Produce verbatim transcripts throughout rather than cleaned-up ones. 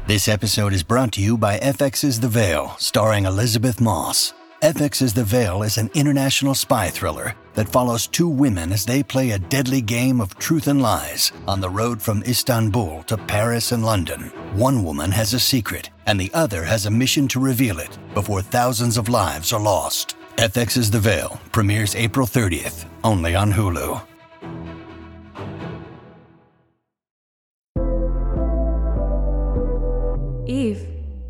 This episode is brought to you by F X's The Veil, starring Elizabeth Moss. F X's The Veil is an international spy thriller that follows two women as they play a deadly game of truth and lies on the road from Istanbul to Paris and London. One woman has a secret, and the other has a mission to reveal it before thousands of lives are lost. F X's The Veil premieres April thirtieth, only on Hulu. Eve.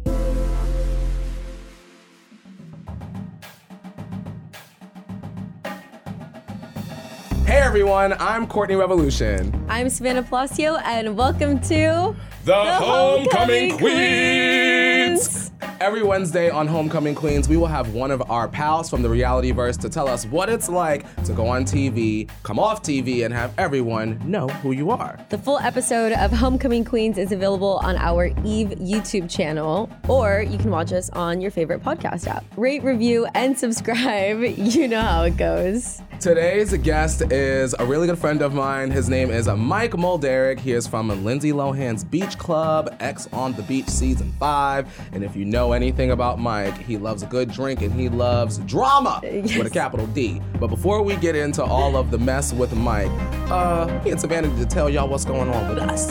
Hey everyone, I'm Courtney Revolution. I'm Savannah Palacio, and welcome to The, the Homecoming, Homecoming Queens. Queens. Every Wednesday on Homecoming Queens, we will have one of our pals from the Realityverse to tell us what it's like to go on T V, come off T V, and have everyone know who you are. The full episode of Homecoming Queens is available on our Eve YouTube channel, or you can watch us on your favorite podcast app. Rate, review, and subscribe. You know how it goes. Today's guest is a really good friend of mine. His name is Mike Mulderick. He is from Lindsay Lohan's Beach Club, X on the Beach Season five. And if you know anything about Mike, he loves a good drink and he loves drama Yes. with a capital D. But before we get into all of the mess with Mike, uh, me and Savannah need to tell y'all what's going on with us.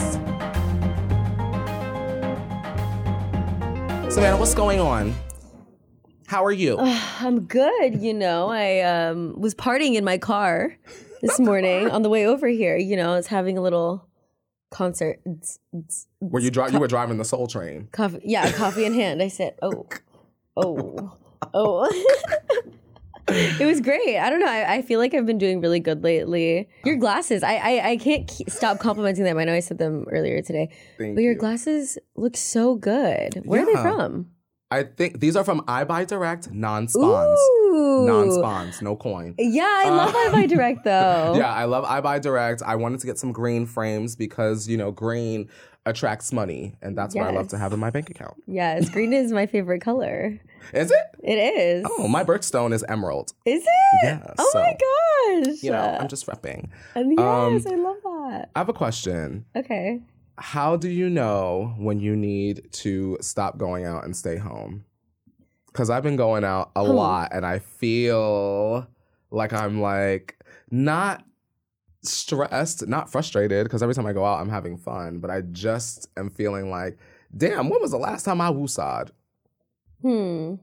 Savannah, what's going on? How are you? I'm good, you know. I um, was partying in my car this morning on the way over here. You know, I was having a little concert. It's, it's, Were you dri- you were driving the Soul Train? Coffee, yeah, coffee in hand. I said, oh, oh, oh. It was great. I don't know. I, I feel like I've been doing really good lately. Your glasses, I I, I can't keep, stop complimenting them. I know I said them earlier today. Thank but your you. glasses look so good. Where are Yeah. they from? I think these are from iBuyDirect, non-spawns. Ooh. Non-spawns, no coin. Yeah, I love Uh, iBuyDirect though. Yeah, I love iBuyDirect. I wanted to get some green frames because, you know, green attracts money, and that's what I love to Yes. have in my bank account. Yes, green is my favorite color. Is it? It is. Oh, my birthstone is emerald. Is it? Yeah, Oh so, my gosh. You know, I'm just repping. And yes, um, I love that. I have a question. Okay. How do you know when you need to stop going out and stay home? Because I've been going out a Huh. lot, and I feel like I'm like not stressed, not frustrated, because every time I go out, I'm having fun. But I just am feeling like, damn, when was the last time I woosad? Hmm.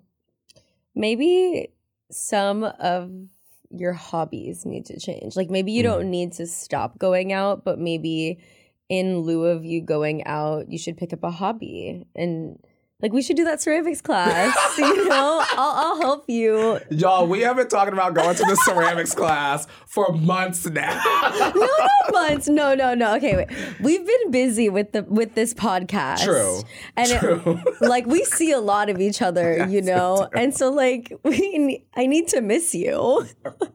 Maybe some of your hobbies need to change. Like maybe you Mm. don't need to stop going out, but maybe in lieu of you going out, you should pick up a hobby. And like we should do that ceramics class. You know, I'll, I'll help you. Y'all, we have been talking about going to the ceramics class for months now. No, not months. No, no, no. Okay, wait. We've been busy with the with this podcast. True. And True. It, like we see a lot of each other, Yes, you know, we do. and so like we, ne- I need to miss you.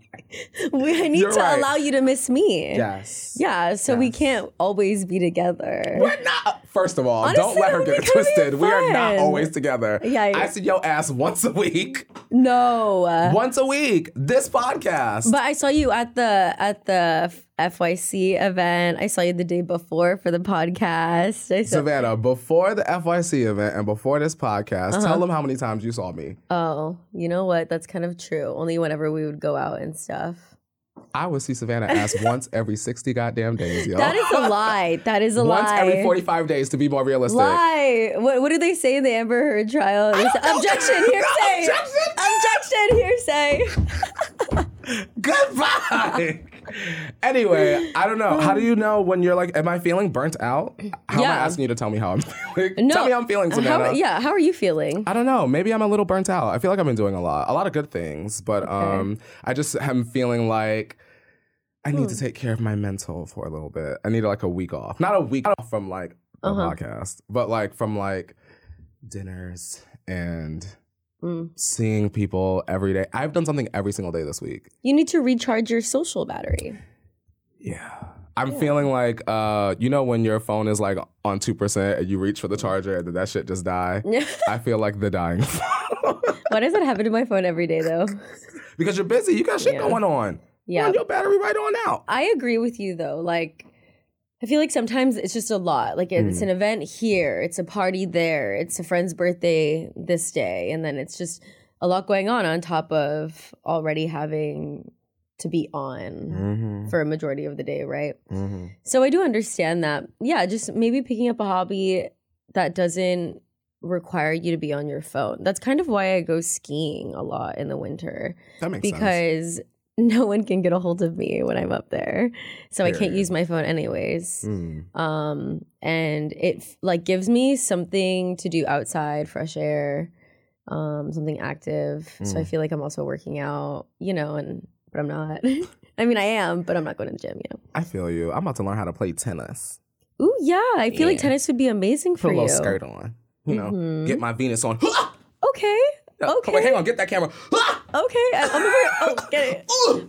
we, I need You're to right. allow you to miss me. Yes. Yeah. So we Yes. can't always be together. We're not. First of all, Honestly, don't let her that get would it be kinda twisted. We are not fun. always together. Yeah, yeah. I see your ass once a week. No. Once a week. This podcast. But I saw you at the at the F Y C event. I saw you the day before for the podcast. I saw, Savannah, before the F Y C event and before this podcast, Uh-huh. tell them how many times you saw me. oh, you know what? That's kind of true. Only whenever we would go out and stuff. I would see Savannah ass once every sixty goddamn days, yo. That is a lie. That is a Once lie. every forty-five days to be more realistic. Lie. What, what did they say in the Amber Heard trial? They said, objection, hearsay. Objection! Objection, hearsay. Goodbye. Anyway, I don't know. How do you know when you're like, am I feeling burnt out? How am Yeah. I asking you to tell me how I'm feeling? No, Tell me how I'm feeling, Savannah. How, yeah, how are you feeling? I don't know. Maybe I'm a little burnt out. I feel like I've been doing a lot, a lot of good things, but um, I just am feeling like I need Hmm. to take care of my mental for a little bit. I need like a week off, not a week off from like the Uh-huh. podcast, but like from like dinners and Mm. seeing people every day. I've done something every single day this week. You need to recharge your social battery. Yeah. I'm feeling like, uh, you know, when your phone is like on two percent and you reach for the charger and then that shit just die. I feel like the dying phone. Why does that happen to my phone every day, though? Because you're busy. You got shit Yeah. going on. Yeah. Run your battery right on out. I agree with you, though. Like, I feel like sometimes it's just a lot. Like it's mm. an event here, it's a party there, it's a friend's birthday this day, and then it's just a lot going on on top of already having to be on mm-hmm. for a majority of the day, right? Mm-hmm. So I do understand that. Yeah, just maybe picking up a hobby that doesn't require you to be on your phone. That's kind of why I go skiing a lot in the winter. That makes because sense. No one can get a hold of me when I'm up there. So Period. I can't use my phone anyways. Mm. Um, and it like gives me something to do outside, fresh air, um, something active. Mm. So I feel like I'm also working out, you know, and but I'm not. I mean, I am, but I'm not going to the gym, you know. I feel you. I'm about to learn how to play tennis. Ooh, yeah. I feel yeah. like tennis would be amazing for Put a you. little skirt on, you know, mm-hmm. get my Venus on. Okay. Yeah, okay. Wait, hang on. Get that camera. Okay. I, I'm over. Oh, get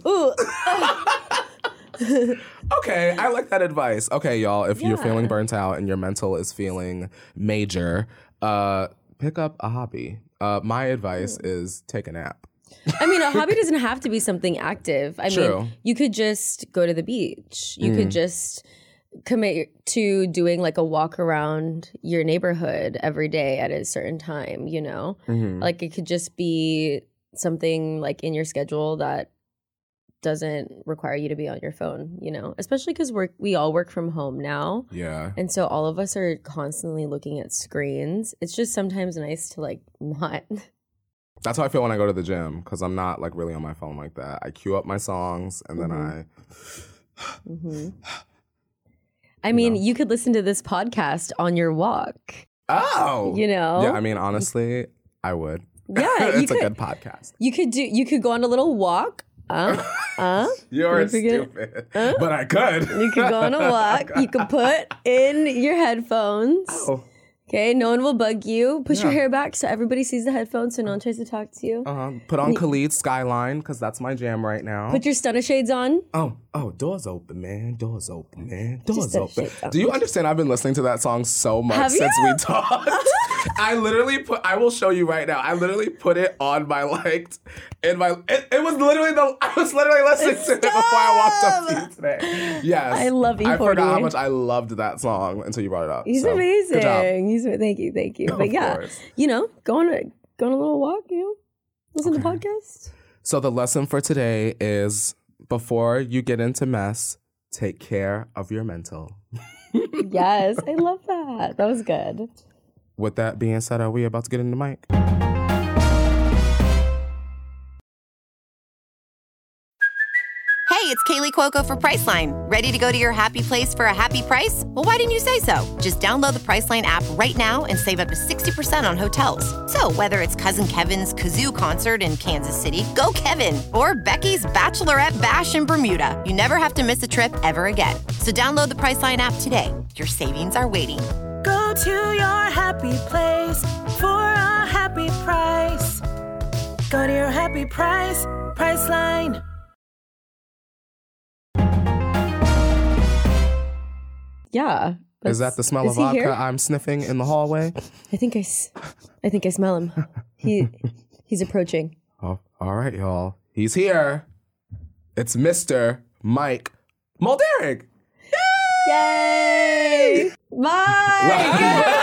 it. Ooh. Oh. Okay. I like that advice. Okay, y'all. If yeah. you're feeling burnt out and your mental is feeling major, uh, pick up a hobby. Uh, my advice mm. is take a nap. I mean, a hobby doesn't have to be something active. I True. mean, you could just go to the beach. You mm. could just commit to doing like a walk around your neighborhood every day at a certain time, you know? Mm-hmm. Like it could just be something like in your schedule that doesn't require you to be on your phone, you know? Especially because we're we all work from home now. Yeah. And so all of us are constantly looking at screens. It's just sometimes nice to like not... That's how I feel when I go to the gym, because I'm not like really on my phone like that. I queue up my songs and mm-hmm. then I... mm-hmm. I mean, you, know. you could listen to this podcast on your walk. Oh, you know? Yeah, I mean, honestly, I would. Yeah, it's you a could, good podcast. You could do. You could go on a little walk. Uh, uh, You're you stupid, uh, but I could. You could go on a walk. You could put in your headphones. Oh. Okay, no one will bug you. Push yeah. your hair back so everybody sees the headphones so no one tries to talk to you. Uh-huh. Put on Khalid's Skyline, because that's my jam right now. Put your stunner shades on. Oh, oh, doors open, man. Doors open, man. Doors open. Do you understand I've been listening to that song so much Have since you? we talked? I literally put, I will show you right now. I literally put it on my, like, in my, it, it was literally the, I was literally listening Stop. to it before I walked up to you today. Yes. I love you, I forgot how much I loved that song until you brought it up. He's so, amazing. Good job. He's, thank you, thank you. But of yeah, course. you know, go on a, go on a little walk, you know, listen okay. to podcasts. So the lesson for today is before you get into mess, take care of your mental. Yes, I love that. That was good. With that being said, are we about to get into Mike? Hey, it's Kaylee Cuoco for Priceline. Ready to go to your happy place for a happy price? Well, why didn't you say so? Just download the Priceline app right now and save up to sixty percent on hotels. So whether it's Cousin Kevin's Kazoo Concert in Kansas City, go Kevin, or Becky's Bachelorette Bash in Bermuda, you never have to miss a trip ever again. So download the Priceline app today. Your savings are waiting. Go to your happy place for a happy price. Go to your happy price, Priceline. Yeah. Is that the smell of vodka here? I'm sniffing in the hallway? I think I, I think I smell him. He, he's approaching. Oh, all right, y'all. He's here. It's Mister Mike Mulderrick. Yay! Mike!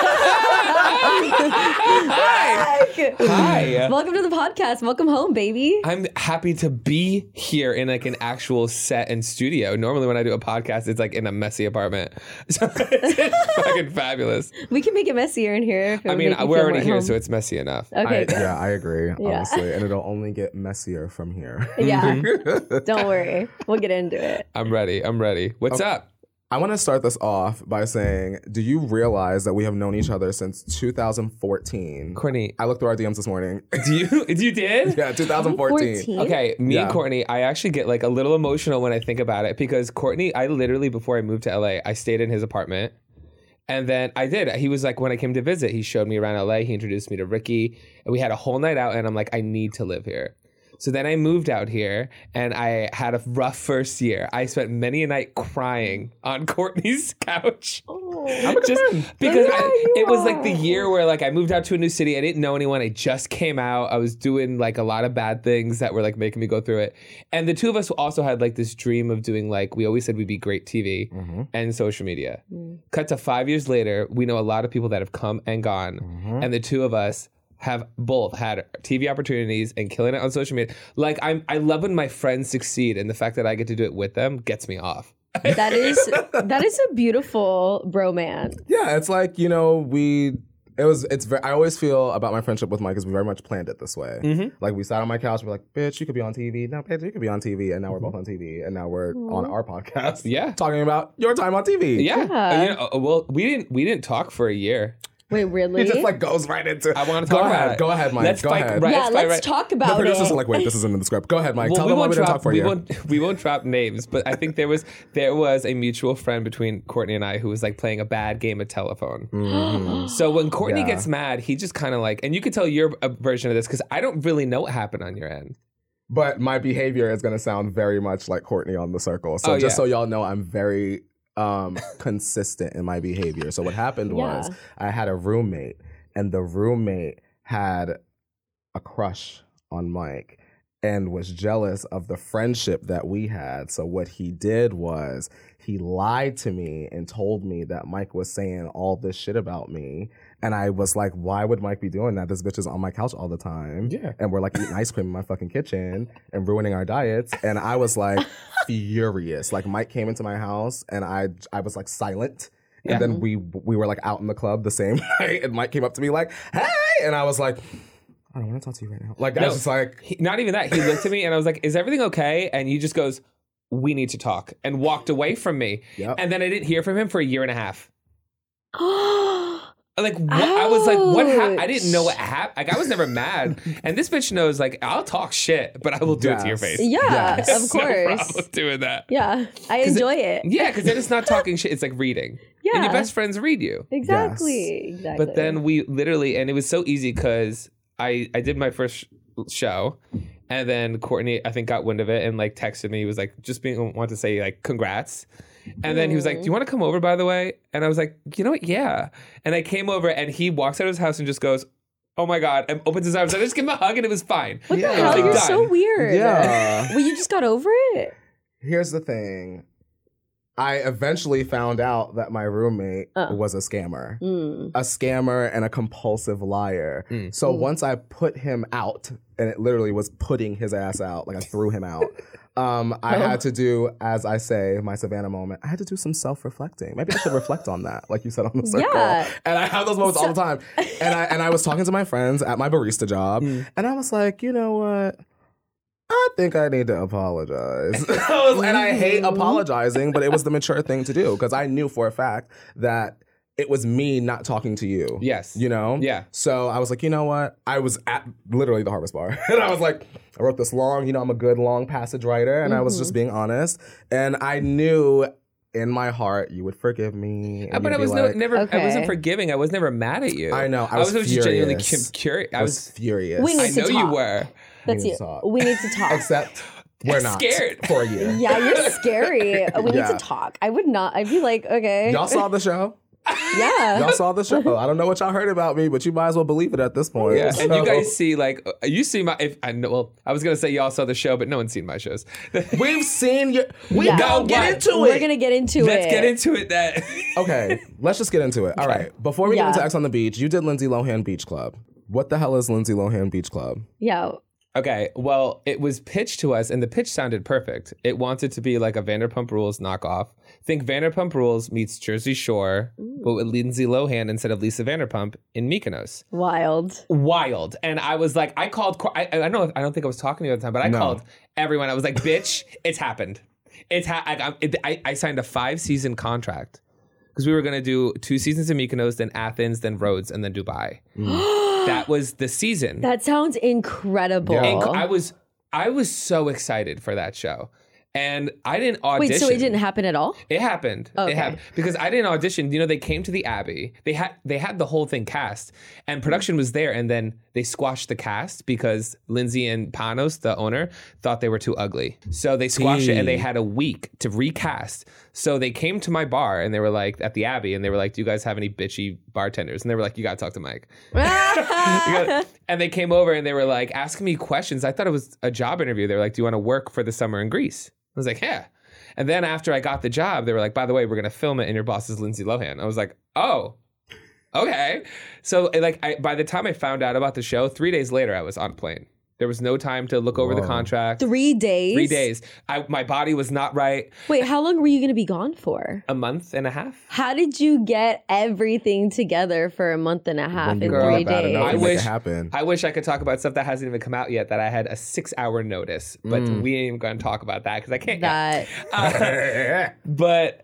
Mike! Hi. Welcome to the podcast. Welcome home, baby. I'm happy to be here in like an actual set and studio. Normally when I do a podcast, it's like in a messy apartment. So it's fucking fabulous. We can make it messier in here. I mean, we're already here, home. So it's messy enough. Okay. I, yeah, I agree, yeah. honestly. And it'll only get messier from here. Yeah. Don't worry. We'll get into it. I'm ready. I'm ready. What's okay. up? I want to start this off by saying, do you realize that we have known each other since two thousand fourteen? Courtney. I looked through our D Ms this morning. Do you? You did? Yeah, two thousand fourteen. fourteen? Okay, me yeah. and Courtney, I actually get like a little emotional when I think about it because Courtney, I literally, before I moved to L A, I stayed in his apartment. And then I did. He was like, when I came to visit, he showed me around L A. He introduced me to Ricky. And we had a whole night out. And I'm like, I need to live here. So then I moved out here and I had a rough first year. I spent many a night crying on Courtney's couch. Oh. Just because Yeah, I, you it was like the are. year where like I moved out to a new city. I didn't know anyone. I just came out. I was doing like a lot of bad things that were like making me go through it. And the two of us also had like this dream of doing like, we always said we'd be great T V Mm-hmm. and social media. Mm. Cut to five years later, we know a lot of people that have come and gone. Mm-hmm. And the two of us have both had T V opportunities and killing it on social media. Like I'm, I love when my friends succeed, and the fact that I get to do it with them gets me off. That is that is a beautiful bromance. Yeah, it's like, you know, we it was it's very I always feel about my friendship with Mike is we very much planned it this way. Mm-hmm. Like we sat on my couch and we're like, bitch, you could be on T V. No, bitch, you could be on T V. And now we're both on T V. And now we're on our podcast. Yeah. Talking about your time on T V. Yeah. Yeah. You know, uh, well, we didn't we didn't talk for a year. Wait, really? He just like goes right into I want to Go talk ahead, about it. go ahead, Mike. Let's go fight ahead. right- yeah, fight let's right- talk The about producers it. are like, wait, this isn't in the script. Go ahead, Mike. Well, Tell we them why won't we didn't drop talk for we you. won't we won't drop names, but I think there was there was a mutual friend between Courtney and I who was like playing a bad game of telephone. Mhm. So when Courtney Yeah. gets mad, he just kind of like, and you can tell your uh, version of this because I don't really know what happened on your end. But my behavior is going to sound very much like Courtney on The Circle. So Oh, just yeah. so y'all know, I'm very um, consistent in my behavior. So what happened was Yeah. I had a roommate, and the roommate had a crush on Mike and was jealous of the friendship that we had. So what he did was he lied to me and told me that Mike was saying all this shit about me. And I was like, why would Mike be doing that? This bitch is on my couch all the time. Yeah. And we're like eating ice cream in my fucking kitchen and ruining our diets. And I was like furious. Like Mike came into my house and I I was like silent. And Yeah. then we we were like out in the club the same night. And Mike came up to me like, hey. And I was like, I don't want to talk to you right now. Like I No. was just like, He, not even that. He looked at me and I was like, is everything okay? And he just goes, we need to talk, and walked away from me. Yep. And then I didn't hear from him for a year and a half. Like what, I was like, what? Ha- I didn't know what happened. Like I was never mad, and this bitch knows. Like I'll talk shit, but I will do it to your Yes. face. Yeah, Yes. of No course. problem doing that. Yeah, I enjoy it. Yeah, because then it's not talking shit. It's like reading. Yeah. And your best friends read you. Exactly. Exactly. But then we literally, and it was so easy because I I did my first sh- show, and then Courtney I think got wind of it and like texted me. He was like, just being want to say like congrats. And then he was like, do you want to come over, by the way? And I was like, you know what? Yeah. And I came over and he walks out of his house and just goes, oh my God, and opens his arms. I just give him a hug and it was fine. what Yeah. the hell? Like, You're done. so weird. Yeah. Well, you just got over it. here's the thing. I eventually found out that my roommate Uh. was a scammer. Mm. A scammer and a compulsive liar. Mm. So once I put him out, and it literally was putting his ass out, like I threw him out, um, I Oh. had to do, as I say, my Savannah moment, I had to do some self-reflecting. Maybe I should reflect on that, like you said on the circle. Yeah. And I have those moments all the time. And I and I was talking to my friends at my barista job, Mm. and I was like, you know what? I think I need to apologize. I was- and I hate apologizing, but it was the mature thing to do because I knew for a fact that it was me not talking to you. Yes. You know? Yeah. So I was like, you know what? I was at literally the Harvest Bar. And I was like, I wrote this long, you know, I'm a good long passage writer. And I was just being honest. And I knew in my heart you would forgive me. Uh, and but you'd I be was no, like, never. I Okay. wasn't forgiving. I was never mad at you. I know, I was just genuinely furious. cu- curious. I I was was. furious. We I need to know you talk. were. That's need it. to talk. We need to talk. Except we're not. Scared. For a year. Yeah, you're scary. We need Yeah. to talk. I would not. I'd be like, okay. Y'all saw the show? yeah. Y'all saw the show. I don't know what y'all heard about me, but you might as well believe it at this point. Yeah, and So- you guys see like uh, you see my. If I know, well, I was gonna say y'all saw the show, but no one's seen my shows. We've seen your. We Yeah. don't get But into We're it. gonna get into Let's it. get into it. That Okay, let's just get into it. All right. Before we Yeah. get into X on the Beach, you did Lindsay Lohan Beach Club. What the hell is Lindsay Lohan Beach Club? Yeah. Okay, well, it was pitched to us, and the pitch sounded perfect. It wanted to be like a Vanderpump Rules knockoff. Think Vanderpump Rules meets Jersey Shore, but with Lindsay Lohan instead of Lisa Vanderpump in Mykonos. Wild. Wild. And I was like, I called, I, I don't I don't think I was talking to you at the time, but I No. called everyone. I was like, bitch, it's happened. It's ha- I, I'm- it, I, I signed a five season contract because we were going to do two seasons in Mykonos, then Athens, then Rhodes, and then Dubai. That was the season. That sounds incredible. Yeah. And I was I was so excited for that show. And I didn't audition. Wait, so it didn't happen at all? It happened. Okay. It happened because I didn't audition. You know, they came to the Abbey. They had they had the whole thing cast, and production was there. And then they squashed the cast because Lindsay and Panos, the owner, thought they were too ugly. So they squashed it, and they had a week to recast. So they came to my bar, and they were like at the Abbey, and they were like, "Do you guys have any bitchy bartenders?" And they were like, "You gotta talk to Mike." gotta, and they came over, and they were like asking me questions. I thought it was a job interview. They were like, "Do you want to work for the summer in Greece?" I was like, yeah. And then after I got the job, they were like, by the way, we're going to film it and your boss is Lindsay Lohan. I was like, oh, okay. So like I, by the time I found out about the show, three days later, I was on a plane. There was no time to look over Whoa. the contract. Three days? Three days. I, my body was not right. Wait, how long were you going to be gone for? A month and a half. How did you get everything together for a month and a half When in you want three bad days? enough I to make wish- it happen. I wish I could talk about stuff that hasn't even come out yet, that I had a six hour notice, but Mm. we ain't even going to talk about that because I can't. That, Uh, but,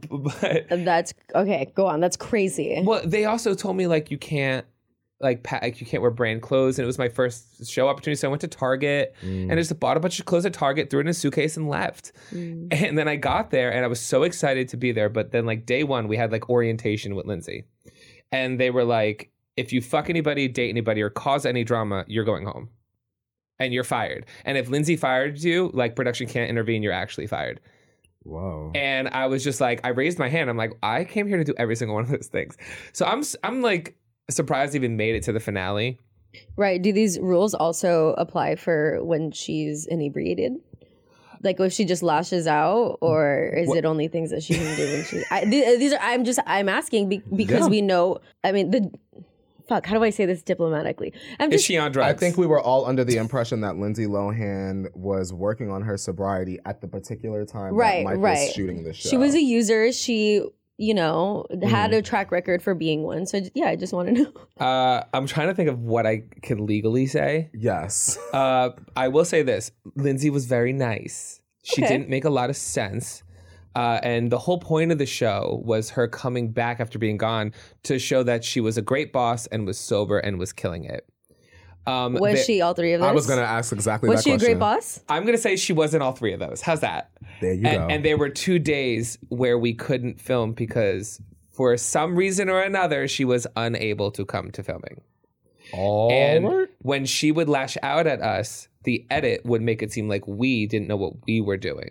but that's, okay, go on. That's crazy. well, they also told me like you can't like, pa- like you can't wear brand clothes, and it was my first show opportunity, so I went to Target and I just bought a bunch of clothes at Target, threw it in a suitcase, and left. Mm. And then I got there, and I was so excited to be there. But then like day one, we had like orientation with Lindsay, and they were like, if you fuck anybody, date anybody, or cause any drama, you're going home, and you're fired. And if Lindsay fired you, like production can't intervene, you're actually fired. Whoa. And I was just like, I raised my hand. I'm like, I came here to do every single one of those things. So I'm I'm like surprised I even made it to the finale. Right. Do these rules also apply for when she's inebriated? Like if she just lashes out, or is What- it only things that she can do when she? I, th- these are. I'm just. I'm asking be- because Yeah. we know. I mean, the fuck. How do I say this diplomatically? I'm Is just. she on I drugs? think we were all under the impression that Lindsay Lohan was working on her sobriety at the particular time Right, that Mike right. was shooting the show. She was a user. She, you know, had Mm. a track record for being one. So yeah, I just want to know. Uh, I'm trying to think of what I can legally say. Yes. Uh, I will say this: Lindsay was very nice. She Okay. didn't make a lot of sense. Uh, and the whole point of the show was her coming back after being gone to show that she was a great boss and was sober and was killing it. Um, Was the- she all three of those? I was going to ask exactly Was that she a question. great boss? I'm going to say she wasn't all three of those. How's that? There you and, go. and there were two days where we couldn't film because for some reason or another, she was unable to come to filming. All And right. when she would lash out at us, the edit would make it seem like we didn't know what we were doing.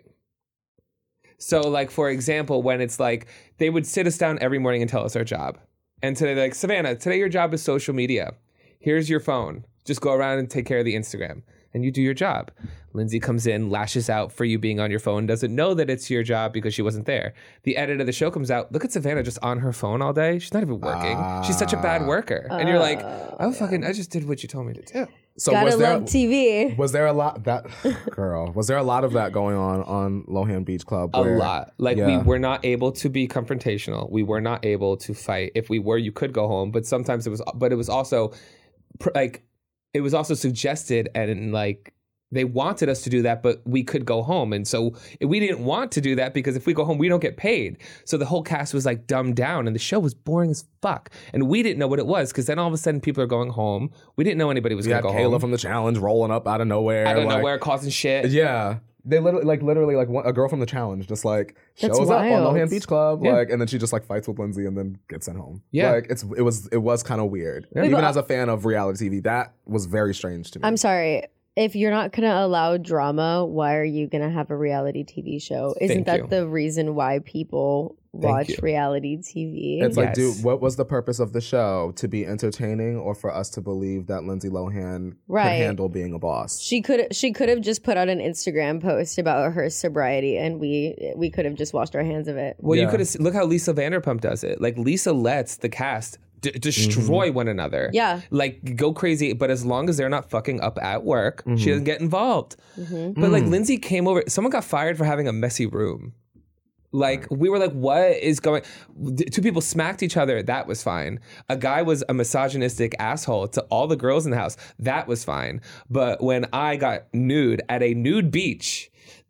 So, like, for example, when it's like they would sit us down every morning and tell us our job. And today, they're like, Savannah, today your job is social media. Here's your phone. Just go around and take care of the Instagram. And you do your job. Lindsay comes in, lashes out for you being on your phone, doesn't know that it's your job because she wasn't there. The edit of the show comes out. Look at Savannah just on her phone all day. She's not even working. She's such a bad worker. And you're like, oh, fucking, I just did what you told me to do. So Gotta was there, love T V. was there a lot that girl? Was there a lot of that going on on Lohan Beach Club? A where- lot. Like Yeah. we were not able to be confrontational. We were not able to fight. If we were, you could go home. But sometimes it was. But it was also pr- like it was also suggested and like they wanted us to do that, but we could go home. And so we didn't want to do that because if we go home, we don't get paid. So the whole cast was like dumbed down, and the show was boring as fuck. And we didn't know what it was because then all of a sudden people are going home. We didn't know anybody was We going had to go Kayla home. from the challenge rolling up out of nowhere. out of like- nowhere, causing shit. Yeah. They literally, like, literally, like, one, a girl from the challenge just, like, That's shows up on wild. Lohan Beach Club, Yeah. like, and then she just, like, fights with Lindsay and then gets sent home. Yeah. Like, it's, it was, it was kind of weird. Wait, Even but- as a fan of reality T V, that was very strange to me. I'm sorry. If you're not going to allow drama, why are you going to have a reality T V show? Isn't Thank that you. the reason why people Thank watch you. reality T V? It's like, Yes. dude, what was the purpose of the show? To be entertaining or for us to believe that Lindsay Lohan Right. could handle being a boss? She could she could have just put out an Instagram post about her sobriety, and we we could have just washed our hands of it. Well, you Yeah. could have look how Lisa Vanderpump does it. Like Lisa lets the cast d- destroy one another. Yeah. like go crazy. But as long as they're not fucking up at work, she doesn't get involved. Mm-hmm. But like Lindsay came over. Someone got fired for having a messy room. Like we were like, what is going? D- Two people smacked each other. That was fine. A guy was a misogynistic asshole to all the girls in the house. That was fine. But when I got nude at a nude beach,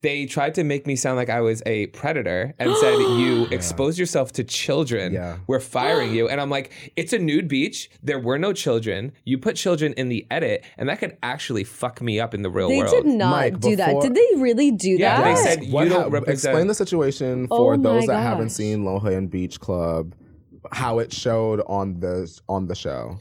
they tried to make me sound like I was a predator and said, you expose yourself to children. Yeah. We're firing you. And I'm like, it's a nude beach. There were no children. You put children in the edit, and that could actually fuck me up in the real They world. did not Mike, do that. before- Did they really do Yeah, that? they said you What don't hap- represent. Explain the situation Oh for my those that haven't gosh. seen Lohan Beach Club, how it showed on the on the show.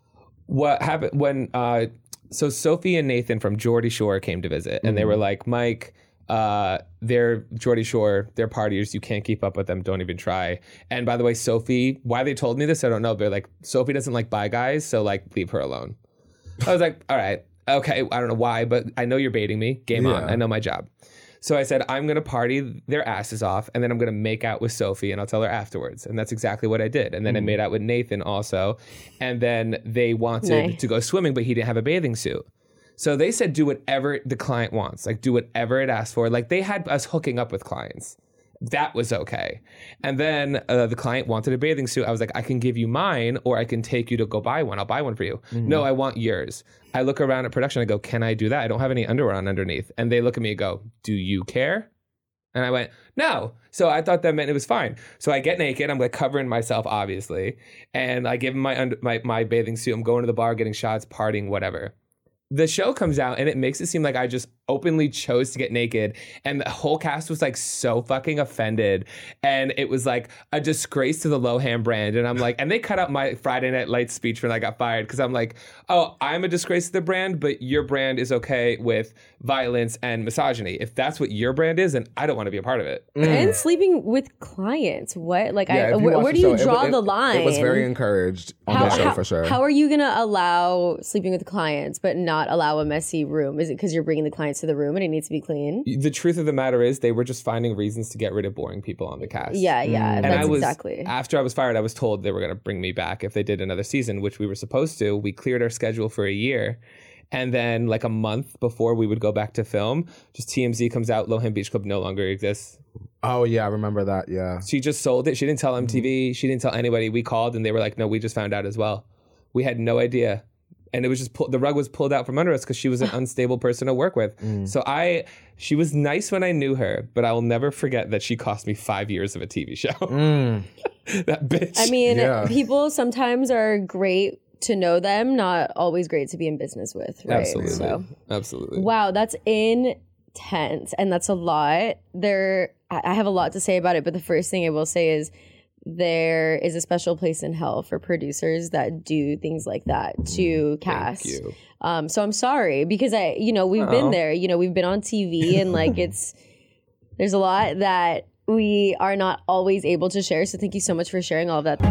What happened when uh so Sophie and Nathan from Geordie Shore came to visit, and they were like, Mike, uh they're Geordie Shore, they're partiers, you can't keep up with them, don't even try. And by the way, Sophie, why they told me this I don't know, they're like, Sophie doesn't like bi guys, so like leave her alone. I was like, all right, okay, I don't know why, but I know you're baiting me, game on, Yeah. I know my job. So I said, I'm going to party their asses off, and then I'm going to make out with Sophie, and I'll tell her afterwards. And that's exactly what I did. And then I made out with Nathan also. And then they wanted Nice. to go swimming, but he didn't have a bathing suit. So they said, do whatever the client wants. Like, do whatever it asks for. Like, they had us hooking up with clients. That was okay. And then uh, the client wanted a bathing suit. I was like, I can give you mine, or I can take you to go buy one. I'll buy one for you. No, I want yours. I look around at production. I go, can I do that? I don't have any underwear on underneath. And they look at me and go, do you care? And I went, no. So I thought that meant it was fine. So I get naked. I'm like covering myself, obviously. And I give him my, under, my, my bathing suit. I'm going to the bar, getting shots, partying, whatever. The show comes out and it makes it seem like I just openly chose to get naked, and the whole cast was like so fucking offended, and it was like a disgrace to the Lohan brand. And I'm like, and they cut out my Friday Night Lights speech when I got fired, because I'm like, oh, I'm a disgrace to the brand, but your brand is okay with violence and misogyny. If that's what your brand is, then I don't want to be a part of it. And sleeping with clients. What? Like, Yeah, I, if you where, watch where the do you show, it- draw it- the line? It was very encouraged on how, the show how- for sure. How are you going to allow sleeping with clients but not allow a messy room? Is it because you're bringing the clients to the room and it needs to be clean? The truth of the matter is, they were just finding reasons to get rid of boring people on the cast. Yeah, yeah, And that's I was, exactly. after I was fired, I was told they were going to bring me back if they did another season, which we were supposed to. We cleared our schedule for a year. And then like a month before we would go back to film, just T M Z comes out, Lohan Beach Club no longer exists. Oh yeah, I remember that. Yeah. She just sold it. She didn't tell M T V. She didn't tell anybody. We called and they were like, no, we just found out as well. We had no idea. And it was just, pull, the rug was pulled out from under us because she was an unstable person to work with. So I, she was nice when I knew her, but I will never forget that she cost me five years of a T V show. That bitch. I mean, Yeah. people sometimes are great to know them, not always great to be in business with, right? Absolutely. So, Absolutely. wow, that's intense, and that's a lot. There, I I have a lot to say about it, but the first thing I will say is there is a special place in hell for producers that do things like that to cast. Thank you. Um, so I'm sorry, because I, you know, we've Oh. been there. You know, we've been on T V, and like it's there's a lot that we are not always able to share. So thank you so much for sharing all of that.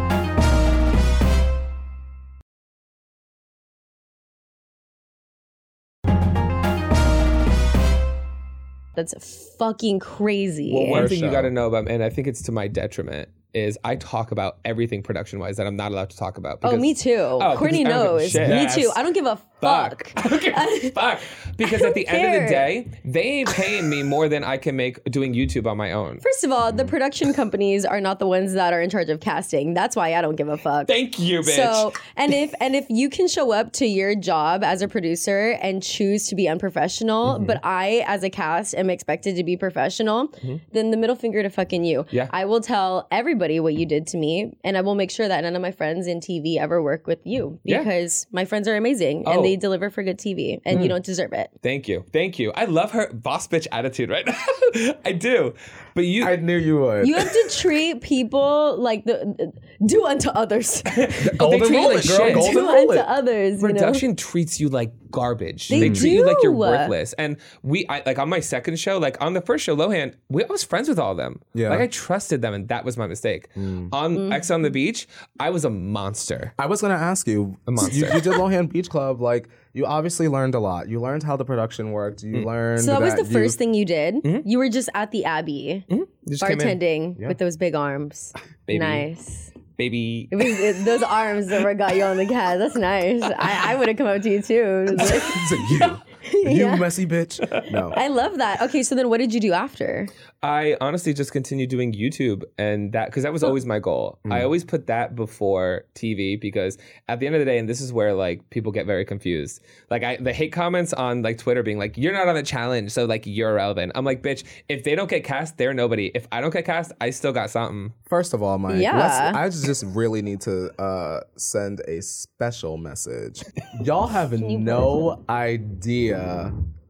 That's fucking crazy. Well, one For thing you sure. got to know about, and I think it's to my detriment, is I talk about everything production-wise that I'm not allowed to talk about. Oh, because- me too. Oh, Courtney because I don't give a knows. shit. Me Yes. too. I don't give a fuck. I don't give a fuck. Because at the end of care. the day, they ain't paying me more than I can make doing YouTube on my own. First of all, the production companies are not the ones that are in charge of casting. That's why I don't give a fuck. Thank you, bitch. So, and if and if you can show up to your job as a producer and choose to be unprofessional, Mm-hmm. but I, as a cast, am expected to be professional, then the middle finger to fucking you. Yeah. I will tell everybody what you did to me, and I will make sure that none of my friends in T V ever work with you, Yeah. because my friends are amazing Oh. and they deliver for good T V, and you don't deserve it. Thank you. Thank you. I love her boss bitch attitude right now. I do. But you... I knew you would. You have to treat people like the do unto others. golden treat you rule like it, girl. shit. Golden do rule unto it. others. You know? Production treats you like garbage. They treat you like you're do. worthless. And we, I, like on my second show, like on the first show, Lohan, we, I was friends with all of them. Yeah. Like I trusted them, and that was my mistake. On X on the Beach, I was a monster. I was gonna ask you. monster. You, you did Lohan Beach Club. Like you obviously learned a lot. You learned how the production worked. You learned. So that was the you- first thing you did. You were just at the Abbey, Just came in. bartending with those big arms. Baby. Nice. Baby. It was, it, those arms that were got you on the cast. That's nice. I, I would have come up to you too. It was like- So you. You Yeah. messy bitch. No. I love that. Okay, so then what did you do after? I honestly just continued doing YouTube and that because that was always my goal. I always put that before T V because at the end of the day, and this is where like people get very confused. Like I the hate comments on like Twitter being like, "You're not on the challenge, so like you're irrelevant." I'm like, bitch, if they don't get cast, they're nobody. If I don't get cast, I still got something. First of all, Mike, Yeah. let's, I just really need to uh, send a special message. Y'all have no idea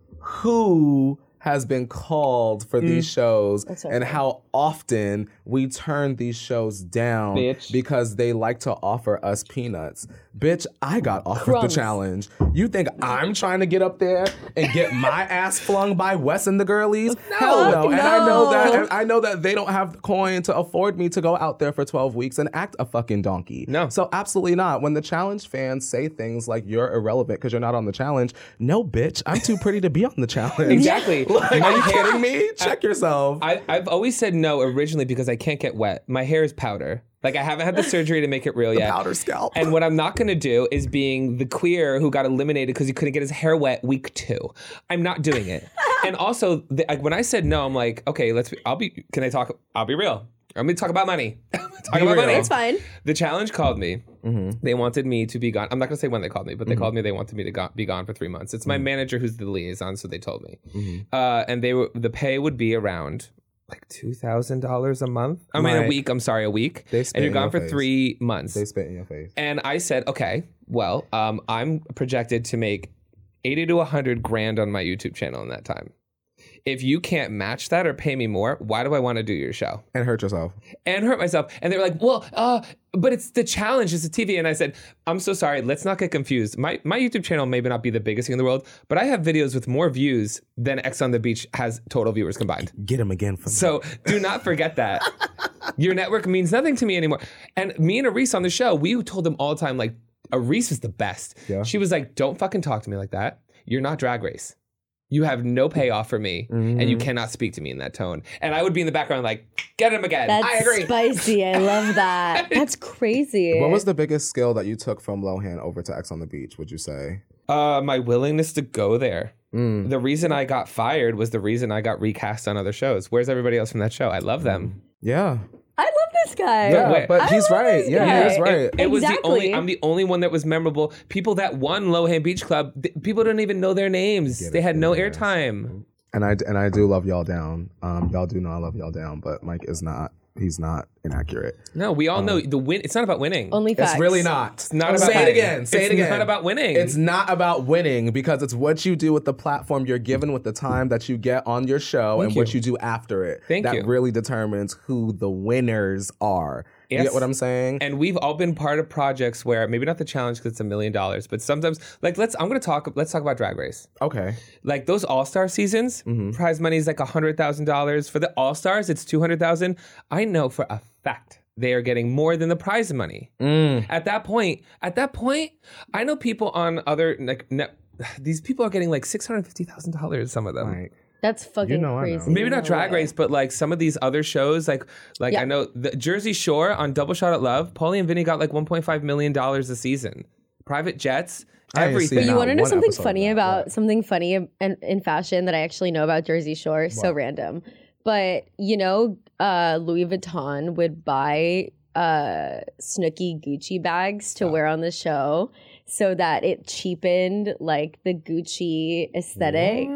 who has been called for these shows That's so and funny. how often we turn these shows down Bitch. because they like to offer us peanuts. Bitch, I got offered the Crumbs. challenge. You think I'm trying to get up there and get my ass flung by Wes and the girlies? Hell no. And I know that and I know that they don't have the coin to afford me to go out there for twelve weeks and act a fucking donkey. No. So absolutely not. When the challenge fans say things like you're irrelevant because you're not on the challenge, no, bitch, I'm too pretty to be on the challenge. Exactly. Like, are you kidding me? Check yourself. I, I've always said no originally because I can't get wet. My hair is powder. Like I haven't had the surgery to make it real yet. Powder scalp. And what I'm not going to do is being the queer who got eliminated because he couldn't get his hair wet week two. I'm not doing it. And also, the, like, when I said no, I'm like, okay, let's. Be, I'll be. Can I talk? I'll be real. I'm going to talk about money. talk Be about real. money. It's fine. The challenge called me. Mm-hmm. They wanted me to be gone. I'm not going to say when they called me, but they called me. They wanted me to go- be gone for three months. It's my Mm-hmm. manager who's the liaison, so they told me. Uh, and they were the pay would be around like two thousand dollars a month. I mean, a Right. week. I'm sorry, a week. They spit and you're in gone your for face. three months. They spit in your face. And I said, okay, well, um, I'm projected to make eighty to one hundred grand on my YouTube channel in that time. If you can't match that or pay me more, why do I want to do your show? And hurt yourself. And hurt myself. And they were like, well, uh, but it's the challenge, it's the T V. And I said, I'm so sorry, let's not get confused. My my YouTube channel may not be the biggest thing in the world, but I have videos with more views than X on the Beach has total viewers combined. Get him again for me. So do not forget that. Your network means nothing to me anymore. And me and Arise on the show, we told them all the time, like, Arise is the best. Yeah. She was like, don't fucking talk to me like that. You're not Drag Race. You have no payoff for me, and you cannot speak to me in that tone. And I would be in the background like, get him again. That's I agree. spicy. I love that. That's crazy. What was the biggest skill that you took from Lohan over to X on the Beach, would you say? Uh, my willingness to go there. Mm. The reason I got fired was the reason I got recast on other shows. Where's everybody else from that show? I love them. Yeah. I love this guy. Yeah, wait. but I he's love right. this Yeah, guy. he is right. It, it was the Exactly. only. I'm the only one that was memorable. People that won Lohan Beach Club, th- people didn't even know their names. Get They it, had no yes. airtime. And I and I do love y'all down. Um, y'all do know I love y'all down, but Mike is not. He's not inaccurate. No, we all know the win. It's not about winning. Only facts. It's really not. It's not about Say it winning. again. Say It's it again. not about winning. It's not about winning because it's what you do with the platform you're given, with the time that you get on your show, Thank and you. what you do after it. Thank that you. really determines who the winners are. You Yes. get what I'm saying? And we've all been part of projects where maybe not the challenge because it's a million dollars, but sometimes like let's. I'm gonna talk. Let's talk about Drag Race. Okay. Like those All Star seasons, Mm-hmm. prize money is like a hundred thousand dollars for the All Stars. It's two hundred thousand. I know for a fact they are getting more than the prize money. Mm. At that point, at that point, I know people on other like net, these people are getting like six hundred fifty thousand dollars. Some of them. Right. That's fucking You know I know. crazy. Maybe not No Drag way. Race, but like some of these other shows, like like Yeah. I know the Jersey Shore on Double Shot at Love, Paulie and Vinny got like one point five million dollars a season. Private jets, I ain't everything. seen But you Not want to know one something episode of funny that. about What? something funny in, in fashion that I actually know about Jersey Shore? So random. But you know, uh, Louis Vuitton would buy uh, Snooki Gucci bags to wear on the show so that it cheapened like the Gucci aesthetic.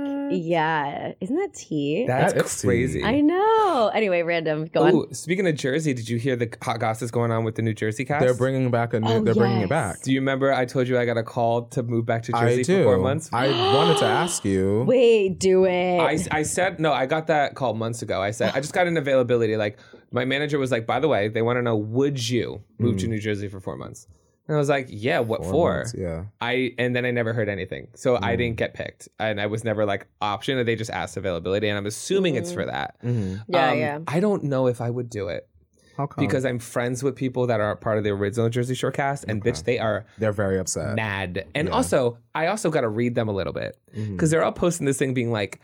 Yeah, isn't that tea? That's That is crazy. tea. I know. Anyway, random. Go on. Ooh, speaking of Jersey, did you hear the hot gossip going on with the New Jersey cast? They're bringing back a new. Oh, they're bringing yes. it back. Do you remember I told you I got a call to move back to Jersey I do. for four months? I wanted to ask you. Wait, do it. I, I said, no, I got that call months ago. I said, I just got an availability. Like, my manager was like, by the way, they want to know, would you move to New Jersey for four months? And I was like, yeah, what Four for? months, yeah. I And then I never heard anything. So I didn't get picked. And I was never like option. They just asked availability. And I'm assuming it's for that. Mm-hmm. Yeah, Um, yeah. I don't know if I would do it. How come? Because I'm friends with people that are part of the original Jersey Shore cast. And bitch, they are they're very upset. mad. And Yeah. also, I also got to read them a little bit because Mhm. they're all posting this thing being like,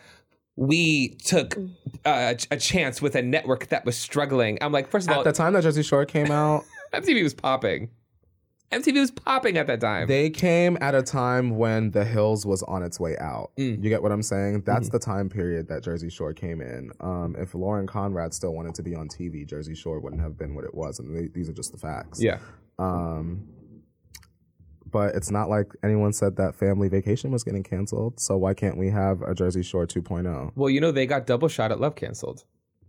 we took uh, a chance with a network that was struggling. I'm like, first of all, At the time that Jersey Shore came out, M T V was popping. M T V was popping at that time. They came at a time when The Hills was on its way out. Mm. You get what I'm saying? That's Mm-hmm. the time period that Jersey Shore came in. Um, if Lauren Conrad still wanted to be on T V, Jersey Shore wouldn't have been what it was. And they, these are just the facts. Yeah. Um, but it's not like anyone said that Family Vacation was getting canceled. So why can't we have a Jersey Shore two point oh? Well, you know, they got Double Shot at Love canceled.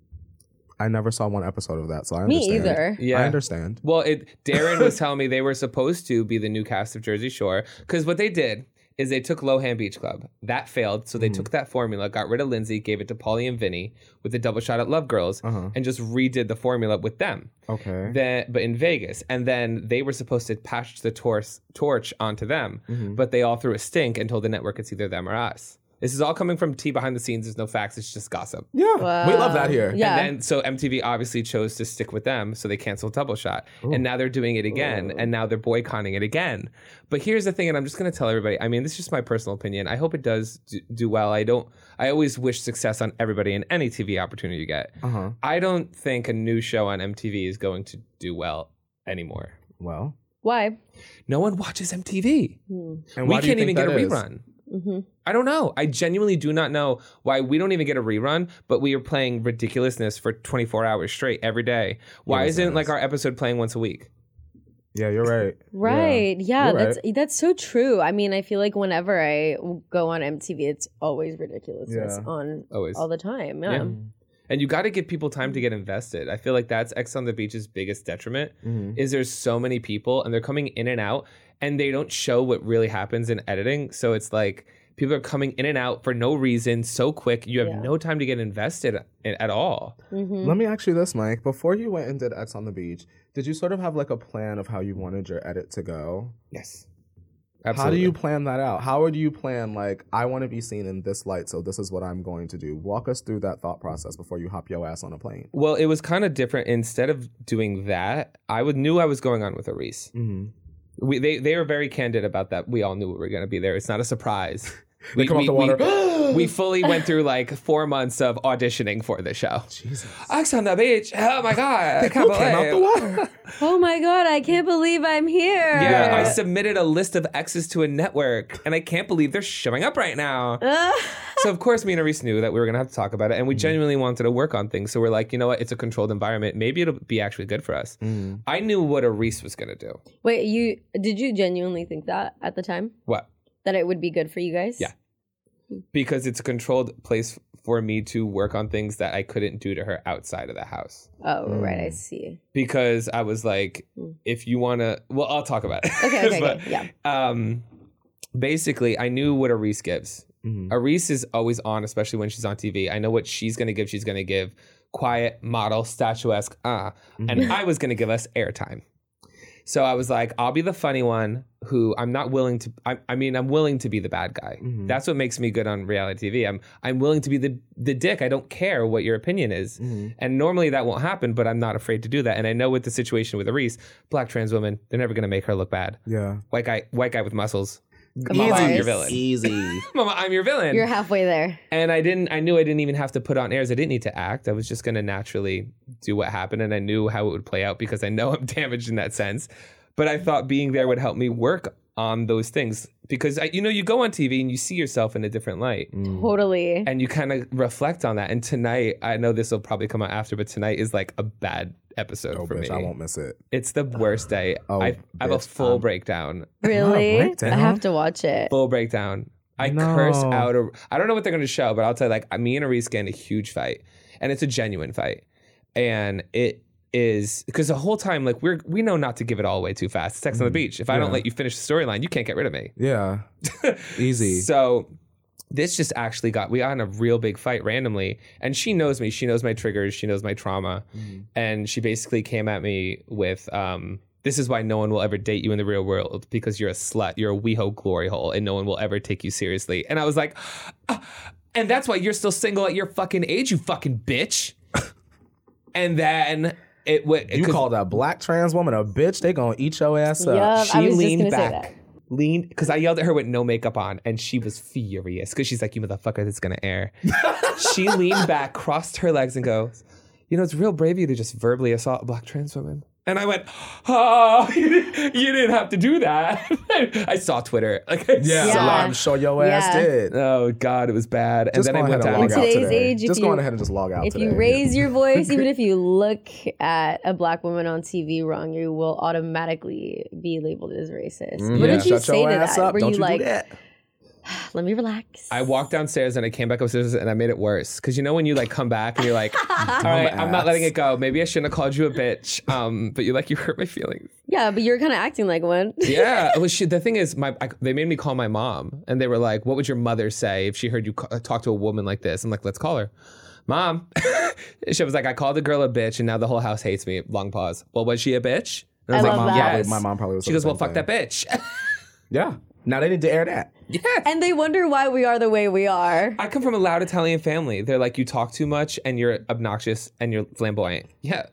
I never saw one episode of that, so I Me understand. either. Yeah. I understand. Well, it, Darren was telling me they were supposed to be the new cast of Jersey Shore because what they did is they took Lohan Beach Club. That failed, so they Mm-hmm. took that formula, got rid of Lindsay, gave it to Pauly and Vinny with the Double Shot at Love Girls, Uh-huh. and just redid the formula with them. Okay. Then, but in Vegas, and then they were supposed to pass the torch, torch onto them, Mm-hmm. but they all threw a stink and told the network it's either them or us. This is all coming from T behind the scenes. There's no facts. It's just gossip. Yeah. Wow. We love that here. Yeah. And then so M T V obviously chose to stick with them, so they canceled Double Shot. And now they're doing it again, and now they're boycotting it again. But here's the thing, and I'm just going to tell everybody, I mean, this is just my personal opinion. I hope it does do, do well. I don't, I always wish success on everybody in any T V opportunity you get. Uh-huh. I don't think a new show on M T V is going to do well anymore. Well. Why? No one watches M T V. And We why do you can't even think get a that is? rerun. I don't know. I genuinely do not know why we don't even get a rerun, but we are playing ridiculousness for twenty-four hours straight every day. Why Yeah, isn't that's- like our episode playing once a week? Yeah, you're right. Right. Yeah, You're that's right. that's so true. I mean, I feel like whenever I go on M T V, it's always ridiculousness Yeah. on Always. all the time. Yeah. Yeah. And you got to give people time to get invested. I feel like that's X on the Beach's biggest detriment is there's so many people and they're coming in and out and they don't show what really happens in editing. So it's like people are coming in and out for no reason, so quick. You have Yeah. no time to get invested in, at all. Mm-hmm. Let me ask you this, Mike. Before you went and did X on the Beach, did you sort of have like a plan of how you wanted your edit to go? Yes. How Absolutely. do you plan that out? How would you plan, like, I want to be seen in this light, so this is what I'm going to do? Walk us through that thought process before you hop your ass on a plane. Well, it was kind of different. Instead of doing that, I would knew I was going on with Arise. Mm-hmm. We they they were very candid about that. We all knew we were going to be there. It's not a surprise. They we, come off we, the water. We, we fully went through like four months of auditioning for the show. Jesus. X on the Beach. Oh my god! I can't Who came out the believe. water? Oh my god, I can't believe I'm here. Yeah, I submitted a list of X's to a network, and I can't believe they're showing up right now. So of course, me and Arise knew that we were gonna have to talk about it, and we genuinely wanted to work on things. So we're like, you know what? It's a controlled environment. Maybe it'll be actually good for us. I knew what Arise was gonna do. Wait, you did you genuinely think that at the time? What? That it would be good for you guys? Yeah. Because it's a controlled place for me to work on things that I couldn't do to her outside of the house. Oh, right, I see. Because I was like, if you want to, well, I'll talk about it. Okay, okay, But, okay, yeah. Um, basically, I knew what Arise gives. Mhm. Arise is always on, especially when she's on T V. I know what she's going to give. She's going to give quiet, model, statuesque, ah. And I was going to give us airtime. So I was like, I'll be the funny one who I'm not willing to, I, I mean, I'm willing to be the bad guy. Mhm. That's what makes me good on reality T V. I'm I'm willing to be the, the dick. I don't care what your opinion is. Mhm. And normally that won't happen, but I'm not afraid to do that. And I know with the situation with Arise, black trans woman, they're never going to make her look bad. Yeah. White guy, white guy with muscles. Of Mama, I'm course. your villain. Easy. Mama, I'm your villain. You're halfway there. And I didn't, I knew I didn't even have to put on airs. I didn't need to act. I was just going to naturally do what happened. And I knew how it would play out because I know I'm damaged in that sense. But I thought being there would help me work on those things because, I, you know, you go on T V and you see yourself in a different light Totally. and you kind of reflect on that. And tonight, I know this will probably come out after, but tonight is like a bad episode Oh, for bitch, me. I won't miss it. It's the worst day. Oh, I, I have a bitch, full I'm- breakdown. Really? breakdown. I have to watch it. Full breakdown. I No. curse out. A, I don't know what they're going to show, but I'll tell you, like, me and Arise get in a huge fight, and it's a genuine fight, and it is because the whole time, like, we're we know not to give it all away too fast. It's Sex on the Beach. If I don't Yeah. let you finish the storyline, you can't get rid of me. Yeah. Easy. So this just actually got we got in a real big fight randomly, and she knows me. She knows my triggers. She knows my trauma, and she basically came at me with. Um, This is why no one will ever date you in the real world because you're a slut. You're a WeHo glory hole and no one will ever take you seriously. And I was like, "Ah, and that's why you're still single at your fucking age, you fucking bitch. And then it went. You call that black trans woman a bitch, they gonna eat your ass up. Yup, She I was just leaned gonna say back. that. Leaned because I yelled at her with no makeup on and she was furious because she's like, you motherfucker, that's gonna air. She leaned back, crossed her legs and goes, you know, it's real brave of you to just verbally assault a black trans woman. And I went, oh, you didn't have to do that. I saw Twitter. Like, I Yeah, saw- Yeah. I'm sure your ass Yeah. did. Oh, God, it was bad. And Just then go I ahead went and down. log out today's today. age, if just go you- on ahead and just log out If today. you raise your voice, even if you look at a black woman on T V wrong, you will automatically be labeled as racist. Mhm. What Yeah. did you Shut say your to ass that? up. Were Don't you you like, do that. let me relax? I walked downstairs and I came back upstairs and I made it worse. Because you know when you like come back and you're like, all right, I'm not letting it go. Maybe I shouldn't have called you a bitch. Um, but you're like, you hurt my feelings. Yeah, but you're kind of acting like one. Yeah. It was, she, the thing is, my I, they made me call my mom. And they were like, what would your mother say if she heard you ca- talk to a woman like this? I'm like, let's call her. Mom. She was like, I called the girl a bitch and now the whole house hates me. Long pause. Well, was she a bitch? And I was love like, that. yes. My mom probably was She the goes, well, same fuck thing. that bitch. Yeah. Now they need to air that. Yes. And they wonder why we are the way we are. I come from a loud Italian family. They're like, you talk too much and you're obnoxious and you're flamboyant. Yeah.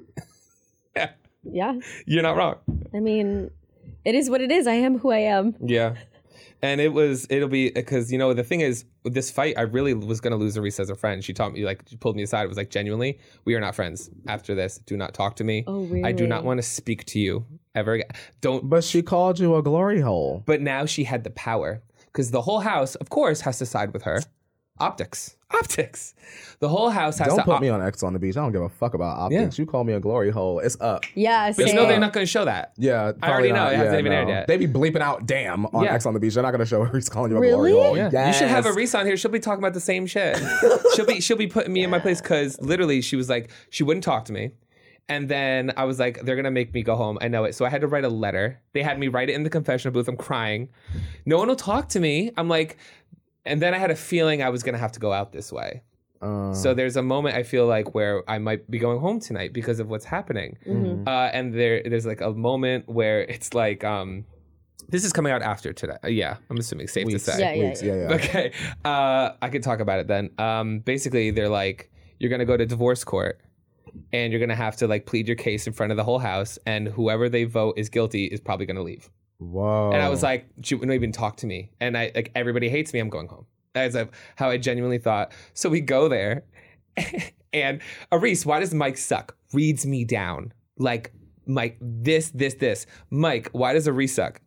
Yeah. Yeah. You're not wrong. I mean, it is what it is. I am who I am. Yeah. And it was, it'll be, because, you know, the thing is, with this fight, I really was going to lose Reese as a friend. She taught me, like, she pulled me aside. It was like, genuinely, we are not friends after this. Do not talk to me. Oh, I do not really? want to speak to you ever again. Don't. But she called you a glory hole. But now she had the power, because the whole house, of course, has to side with her. Optics. Optics. The whole house has Don't to. put op- me on X on the beach. I don't give a fuck about optics. Yeah. You call me a glory hole. It's up. Yeah, But you same. know they're not going to show that. Yeah, I already probably know. not. It hasn't Yeah, even aired no. yet. They be bleeping out "damn" on Yeah. X on the beach. They're not gonna show Reese calling you a Really? glory hole. Yeah. You should have a Yes. Reese on here. She'll be talking about the same shit. she'll be she'll be putting me in my place, because literally she was like, she wouldn't talk to me. And then I was like, they're gonna make me go home. I know it. So I had to write a letter. They had me write it in the confessional booth. I'm crying. No one will talk to me. I'm like, and then I had a feeling I was gonna have to go out this way. Uh, So there's a moment I feel like where I might be going home tonight because of what's happening. Mhm. Uh, and there there's like a moment where it's like, um, this is coming out after today. Uh, yeah, I'm assuming safe weeks, to say. Yeah, yeah, weeks, yeah, yeah. Okay. Uh, I could talk about it then. Um, basically, they're like, you're going to go to divorce court and you're going to have to like plead your case in front of the whole house. And whoever they vote is guilty is probably going to leave. Whoa. And I was like, she wouldn't even talk to me. And I like, everybody hates me. I'm going home. That's like how I genuinely thought. So we go there and Reese, why does Mike suck? Reads me down. Like, Mike, this, this, this. Mike, why does Reese suck?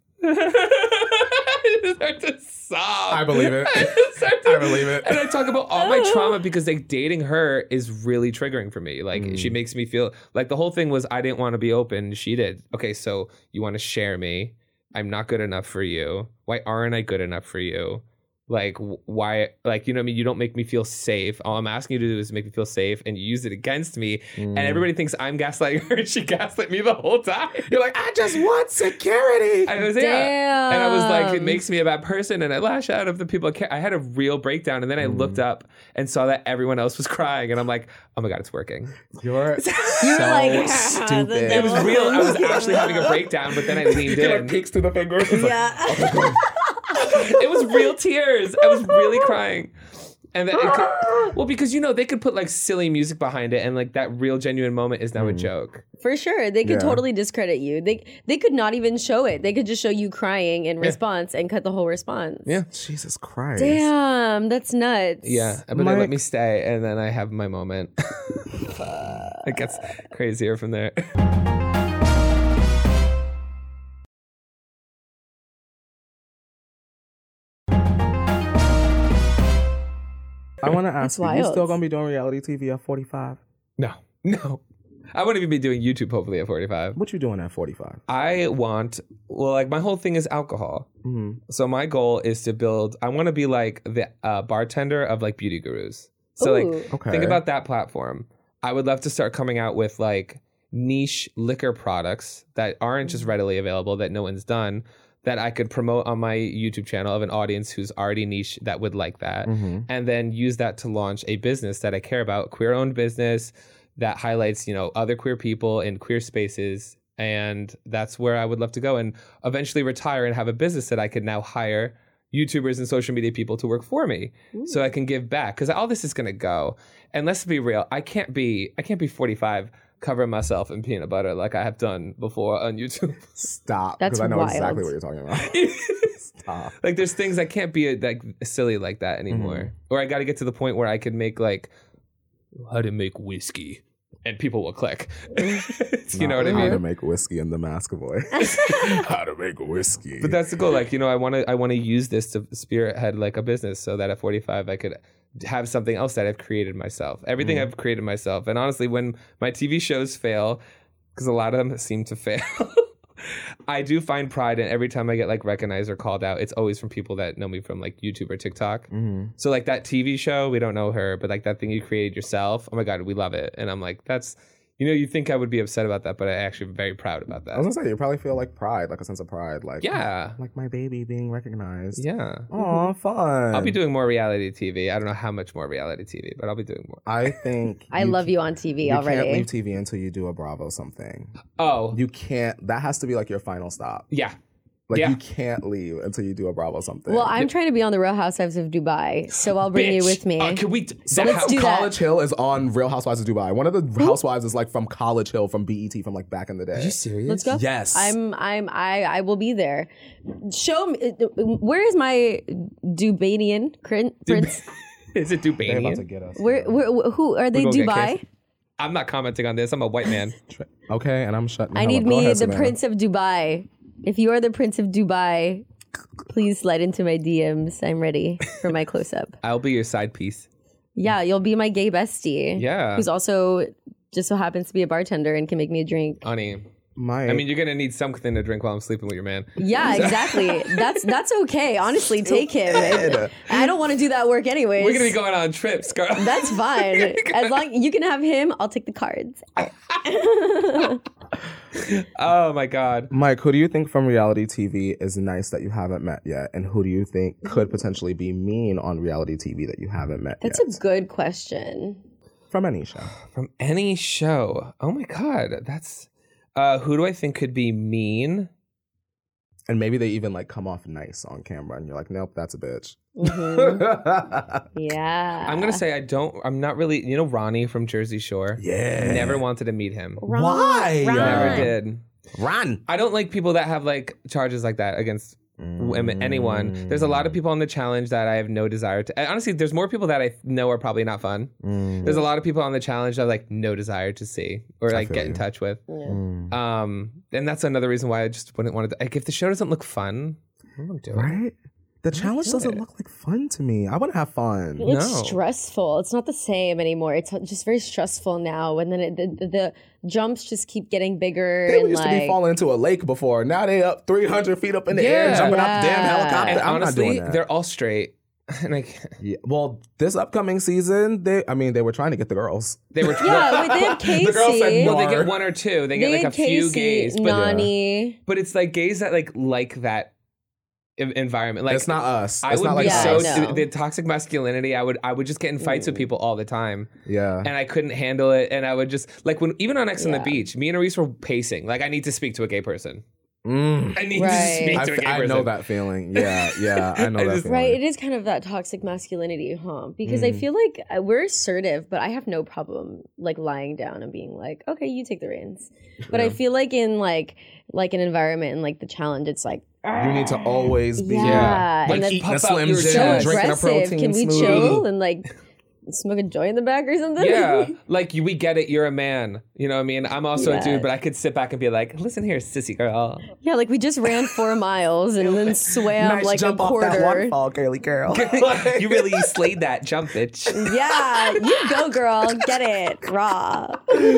I just start to sob. I believe it. I just start to- I believe it. And I talk about all my trauma because like dating her is really triggering for me. Like Mm. she makes me feel like the whole thing was I didn't want to be open. She did. Okay, so you want to share me. I'm not good enough for you. Why aren't I good enough for you? Like wh- why like you know what I mean, you don't make me feel safe. All I'm asking you to do is make me feel safe, and you use it against me. Mm. And everybody thinks I'm gaslighting her, and she gaslit me the whole time. You're like, I just want security. I was yeah. And I was like, it Damn. makes me a bad person, and I lash out of the people I care. I had a real breakdown, and then I looked up and saw that everyone else was crying, and I'm like, oh my god, it's working. You're so You're like, stupid. the It was devil. real. I was actually having a breakdown, but then I leaned Get in. like peeks through the fingers. It's like, Yeah. It was real tears. I was really crying. And then it could, well, because you know they could put like silly music behind it, and like that real genuine moment is now a joke. For sure. They could Yeah. totally discredit you. They they could not even show it. They could just show you crying in response and cut the whole response. Yeah, Jesus Christ. Damn, that's nuts. yeah. But they Mike- let me stay, and then I have my moment. It gets crazier from there. I want to ask you, you wild. still gonna be doing reality T V at forty-five? No, no. I wouldn't even be doing YouTube hopefully at forty-five. What you doing at forty-five? I want, well, like my whole thing is alcohol. Mm-hmm. So my goal is to build, I want to be like the uh, bartender of like beauty gurus. So Ooh. like, Okay. think about that platform. I would love to start coming out with like niche liquor products that aren't just readily available, that no one's done, that I could promote on my YouTube channel of an audience who's already niche that would like that. Mm-hmm. And then use that to launch a business that I care about, queer-owned business that highlights, you know, other queer people in queer spaces. And that's where I would love to go and eventually retire and have a business that I could now hire YouTubers and social media people to work for me so I can give back. Because all this is going to go. And let's be real, I can't be, I can't be forty-five covering myself in peanut butter like I have done before on YouTube. Stop. That's Because I know wild. exactly what you're talking about. Stop. Like there's things that can't be like silly like that anymore. Or I got to get to the point where I could make like how to make whiskey. and people will click. You know what I How mean? to make whiskey in the mask boy. How to make whiskey. But that's the goal. Like, you know, I want to I want to use this to spearhead like a business so that at forty-five I could have something else that I've created myself. Everything mm. I've created myself. And honestly, when my T V shows fail, because a lot of them seem to fail, I do find pride in every time I get like recognized or called out. It's always from people that know me from like YouTube or TikTok. Mm-hmm. So like that T V show, we don't know her, but like that thing you created yourself, oh my God, we love it. And I'm like, that's, you know, you think I would be upset about that, but I actually am very proud about that. I was gonna say, you probably feel like pride, like a sense of pride. Like, yeah. Like my baby being recognized. Yeah. Aw, fun. I'll be doing more reality T V. I don't know how much more reality T V, but I'll be doing more. I think. I you love can, you on T V you already. You can't leave T V until you do a Bravo something. Oh. You can't. That has to be like your final stop. Yeah. Like, yeah. you can't leave until you do a Bravo something. Well, I'm trying to be on the Real Housewives of Dubai, so I'll bring Bitch. you with me. Uh, can we? T- so Let's do College that. Hill is on Real Housewives of Dubai. One of the housewives is like from College Hill, from B E T, from like back in the day. Are you serious? Let's go. Yes. I'm. I'm. I. I will be there. Show me. Where is my Dubanian prince? Is it They're about to Dubanian? get us. Where? Where? Who are they? We're gonna get Dubai. kissed. I'm not commenting on this. I'm a white man. Okay, and I'm shutting. I the hell need up. Go me ahead, the Savannah. Prince of Dubai. If you are the Prince of Dubai, please slide into my D Ms. I'm ready for my close up. I'll be your side piece. Yeah, you'll be my gay bestie. Yeah. Who's also just so happens to be a bartender and can make me a drink. Honey. My, I mean, you're gonna need something to drink while I'm sleeping with your man. Yeah, exactly. that's that's okay. Honestly, take him. I, I don't want to do that work anyways. We're gonna be going on trips, girl. That's fine. As long you can have him, I'll take the cards. Oh my God. Mike, who do you think from reality T V is nice that you haven't met yet? And who do you think could potentially be mean on reality T V that you haven't met That's yet? a good question. From any show. From any show. Oh my God. That's uh who do I think could be mean? And maybe they even like come off nice on camera and you're like, nope, that's a bitch. Mm-hmm. Yeah. I'm gonna say I don't I'm not really you know Ronnie from Jersey Shore? Yeah. Never wanted to meet him. Ron, Why? Ron. Never did. Run. I don't like people that have like charges like that against women, anyone. There's a lot of people on the challenge that I have no desire to. Honestly, there's more people that I know are probably not fun. Mm. There's a lot of people on the challenge that I like no desire to see or like feel get in you. touch with. Mm. Um, and that's another reason why I just wouldn't want to. Like, if the show doesn't look fun, I don't do it. Right? The challenge do doesn't it. look like fun to me. I want to have fun. It's No. stressful. It's not the same anymore. It's just very stressful now. And then it, the, the the jumps just keep getting bigger. They and used like, to be falling into a lake before. Now they up three hundred feet up in the air, Yeah. jumping out the damn Yeah. helicopter. And I'm honestly, not doing that. they're all straight. And like Yeah. Well, this upcoming season, they I mean, they were trying to get the girls. they were. Yeah, wait, they had Casey. The girl said Well, no. they get one or two. They get They like a had few Casey, gays, but Nani. but it's like gays that like like that en- environment. Like It's not us. I It's would not like be Yeah, so I know. the toxic masculinity. I would I would just get in fights with people all the time, Yeah. and I couldn't handle it. And I would just like when even on X on the Yeah. Beach, me and Reese were pacing. Like I need to speak to a gay person. Mm. I need Right. to speak I, to a f- gay I person. know that feeling. Yeah, yeah, I know I that just- feeling. Right, it is kind of that toxic masculinity, huh? Because I Mm. feel like uh, we're assertive, but I have no problem like lying down and being like, "Okay, you take the reins." But I Yeah. feel like in like like an environment and like the challenge, it's like You need to always be Yeah, like and that's- eating a Puff out Slim your Jim, so chest. drinking a aggressive. protein Can we smoothie. chill and like smoke a joint in the back or something? Yeah, like you, we get it. You're a man. You know what I mean? I'm also Yeah. a dude, but I could sit back and be like, listen here, sissy girl. Yeah, like we just ran four miles and then swam Nice like jump a off that quarter. waterfall, Kaylee Carroll. You really slayed that jump, bitch. Yeah, you go, girl. Get it raw.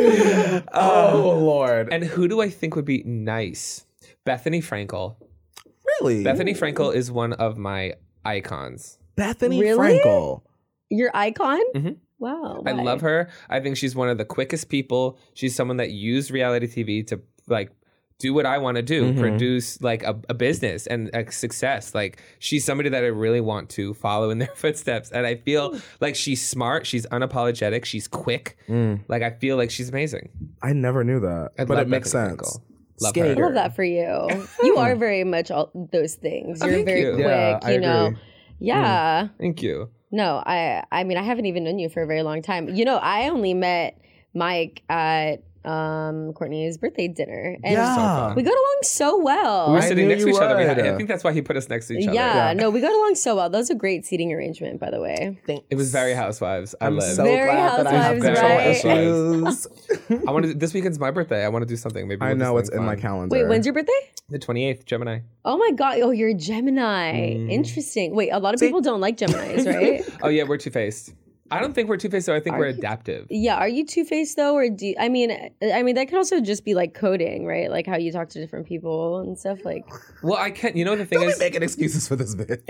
Oh Lord! And who do I think would be nice? Bethany Frankel. really, Bethany Frankel is one of my icons. Bethany Really? Frankel. Your icon? Mhm. Wow. I why? love her. I think she's one of the quickest people. She's someone that used reality T V to like do what I want to do, Mhm. produce like a, a business and a success. Like she's somebody that I really want to follow in their footsteps. And I feel like she's smart. She's unapologetic. She's quick. Mm. Like I feel like she's amazing. I never knew that, I but love it makes Bethany sense. Frankel. Love Skinny her. I girl. love that for you. You are very much all those things. Oh, You're thank very you. quick, Yeah, I you know. agree. Yeah. Thank you. No, I I mean I haven't even known you for a very long time. You know, I only met Mike at um, Courtney's birthday dinner. And Yeah. we got along so well. We were I sitting knew next to you each other. We would. had- I think that's why he put us next to each other. Yeah, no, we got along so well. That was a great seating arrangement, by the way. It was very Housewives. I I'm live. so Very glad that I have Housewives, control right? issues. I want to. This weekend's my birthday. I want to do something. Maybe I we'll do know it's something in my fun. calendar. Wait, when's your birthday? The twenty-eighth, Gemini. Oh my God. Oh, you're a Gemini. Mm. Interesting. Wait, a lot of people don't like Geminis, right? Oh yeah, we're two-faced. I don't think we're two-faced, though. I think Are we're you- adaptive. Yeah. Are you two-faced though? Or do you, I mean, I mean, that could also just be like coding, right? Like how you talk to different people and stuff like. Well, I can't. You know the thing Don't be is, making excuses for this bitch.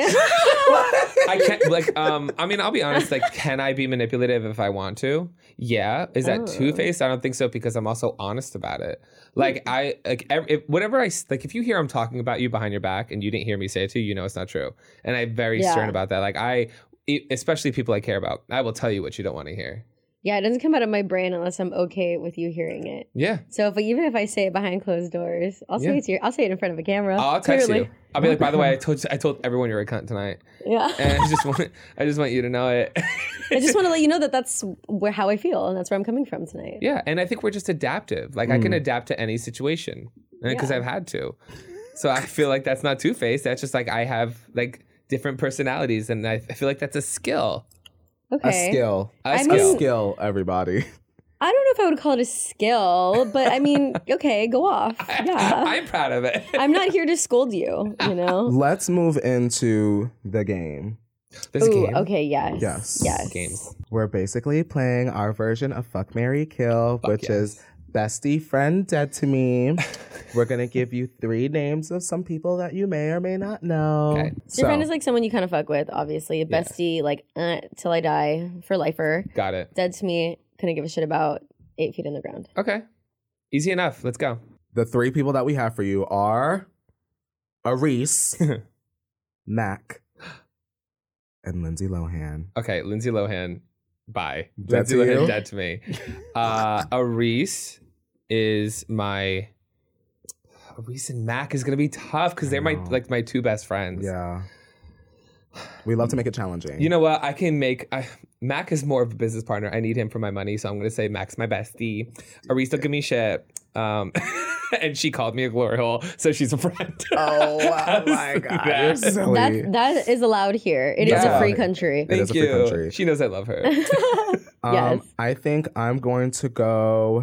I can't. Like, um, I mean, I'll be honest. Like, can I be manipulative if I want to? Yeah. Is that Oh. two-faced? I don't think so because I'm also honest about it. Like, I like ev- if, whatever I s- like. If you hear I'm talking about you behind your back and you didn't hear me say it to you, you know it's not true. And I'm very Yeah. stern about that. Like, I, e- especially people I care about, I will tell you what you don't want to hear. Yeah, it doesn't come out of my brain unless I'm okay with you hearing it. Yeah. So if even if I say it behind closed doors, I'll say Yeah. it to you. I'll say it in front of a camera. I'll text clearly. you. I'll be like, by the way, I told I told everyone you're a cunt tonight, Yeah. and I just want I just want you to know it. I just want to let you know that that's where how I feel and that's where I'm coming from tonight. Yeah, and I think we're just adaptive. Like I can adapt to any situation because Yeah. I've had to. So I feel like that's not two-faced. That's just like I have like different personalities, and I, I feel like that's a skill. Okay. A skill. A I A skill. mean- skill, everybody. I don't know if I would call it a skill, but I mean, okay, go off. Yeah. I'm proud of it. I'm not here to scold you, you know? Let's move into the game. This Ooh, game. okay, yes. Yes. Yes. Games. We're basically playing our version of Fuck, Marry, Kill, which yes. is bestie, friend, dead to me. We're going to give you three names of some people that you may or may not know. Okay. Your friend is like someone you kind of fuck with, obviously. A bestie, like, uh, till I die, for lifer. Got it. Dead to me, couldn't give a shit about eight feet in the ground. Okay. Easy enough. Let's go. The three people that we have for you are Areese, Mac, and Lindsay Lohan. Okay, Lindsay Lohan. Bye. Dead Lindsay to Lohan you? dead to me. Uh, Areese is my. Areese and Mac is gonna be tough because they're my know. like my two best friends. Yeah. We love to make it challenging. You know what? I can make I, Mac is more of a business partner. I need him for my money, so I'm gonna say Mac's my bestie. Areese don't give me shit. Um, and she called me a glory hole, so she's a friend. Oh, oh my God. You're silly. That, that is allowed here. It is Yeah. a free country. It Thank is a free you. country. She knows I love her. Um, Yes. I think I'm going to go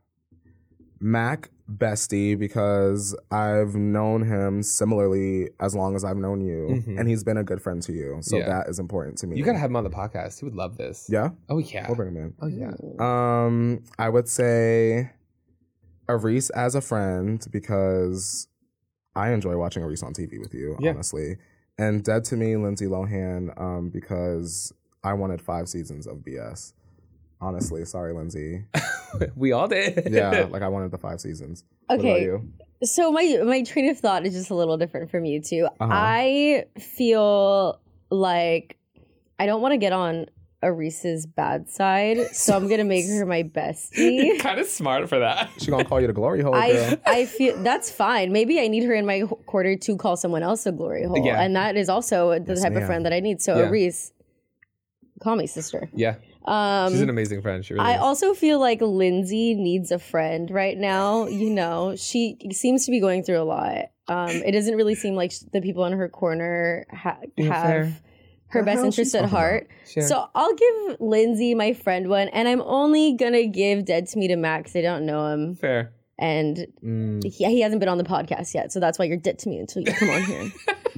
Mac bestie because I've known him similarly as long as I've known you, Mhm. and he's been a good friend to you. So Yeah. that is important to me. You gotta have him on the podcast. He would love this. Yeah, Oh yeah. we'll bring him in. Oh yeah. Um, I would say Areese as a friend because I enjoy watching Areese on T V with you, Yeah. honestly. And dead to me, Lindsay Lohan, um, because I wanted five seasons of B S. Honestly, sorry, Lindsay. We all did. Yeah, like I wanted the five seasons. What about Okay. you? So my my train of thought is just a little different from you two. Uh-huh. I feel like I don't want to get on Areese's bad side, so I'm gonna make her my bestie. kind of smart for that. She gonna call you the glory hole, girl. I I feel that's fine. Maybe I need her in my ho- quarter to call someone else a glory hole, Yeah. and that is also the Yes, type ma'am. of friend that I need. So Yeah. Areese, call me sister. Yeah. Um, She's an amazing friend. She really I is. also feel like Lindsay needs a friend right now. You know, she seems to be going through a lot. Um, it doesn't really seem like sh- the people in her corner ha- Yeah, have fair. her The best hell interest she's at talking heart. Sure. So I'll give Lindsay my friend one, and I'm only gonna give Dead to Me to Max. I don't know him, Fair. and Mm, he, he hasn't been on the podcast yet, so that's why you're dead to me until you come on here.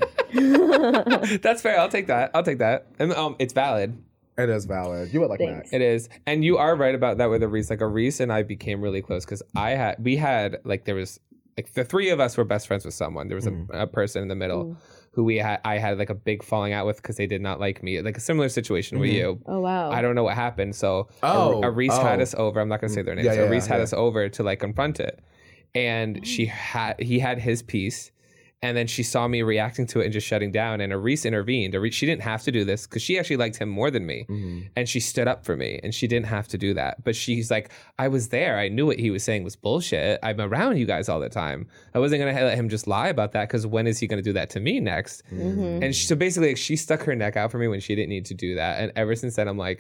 That's fair. I'll take that. I'll take that. And um, it's valid. it is valid. You would like Thanks. Mac. It is, and you are right about that with Areese. Like Areese and I became really close because I had, we had, like there was, like the three of us were best friends with someone. There was a, a person in the middle who we had, I had like a big falling out with because they did not like me. Like a similar situation with you. Oh wow! I don't know what happened. So Oh, Ar- Areese had oh. us over. I'm not gonna say their names. Yeah, yeah, Areese yeah, had yeah. us over to like confront it, and she had he had his piece, and then she saw me reacting to it and just shutting down. And Areese intervened. Areese, she didn't have to do this because she actually liked him more than me, Mhm. and she stood up for me. And she didn't have to do that, but she's like, I was there. I knew what he was saying was bullshit. I'm around you guys all the time. I wasn't gonna let him just lie about that because when is he gonna do that to me next? Mhm. And she, so basically, like, she stuck her neck out for me when she didn't need to do that. And ever since then, I'm like,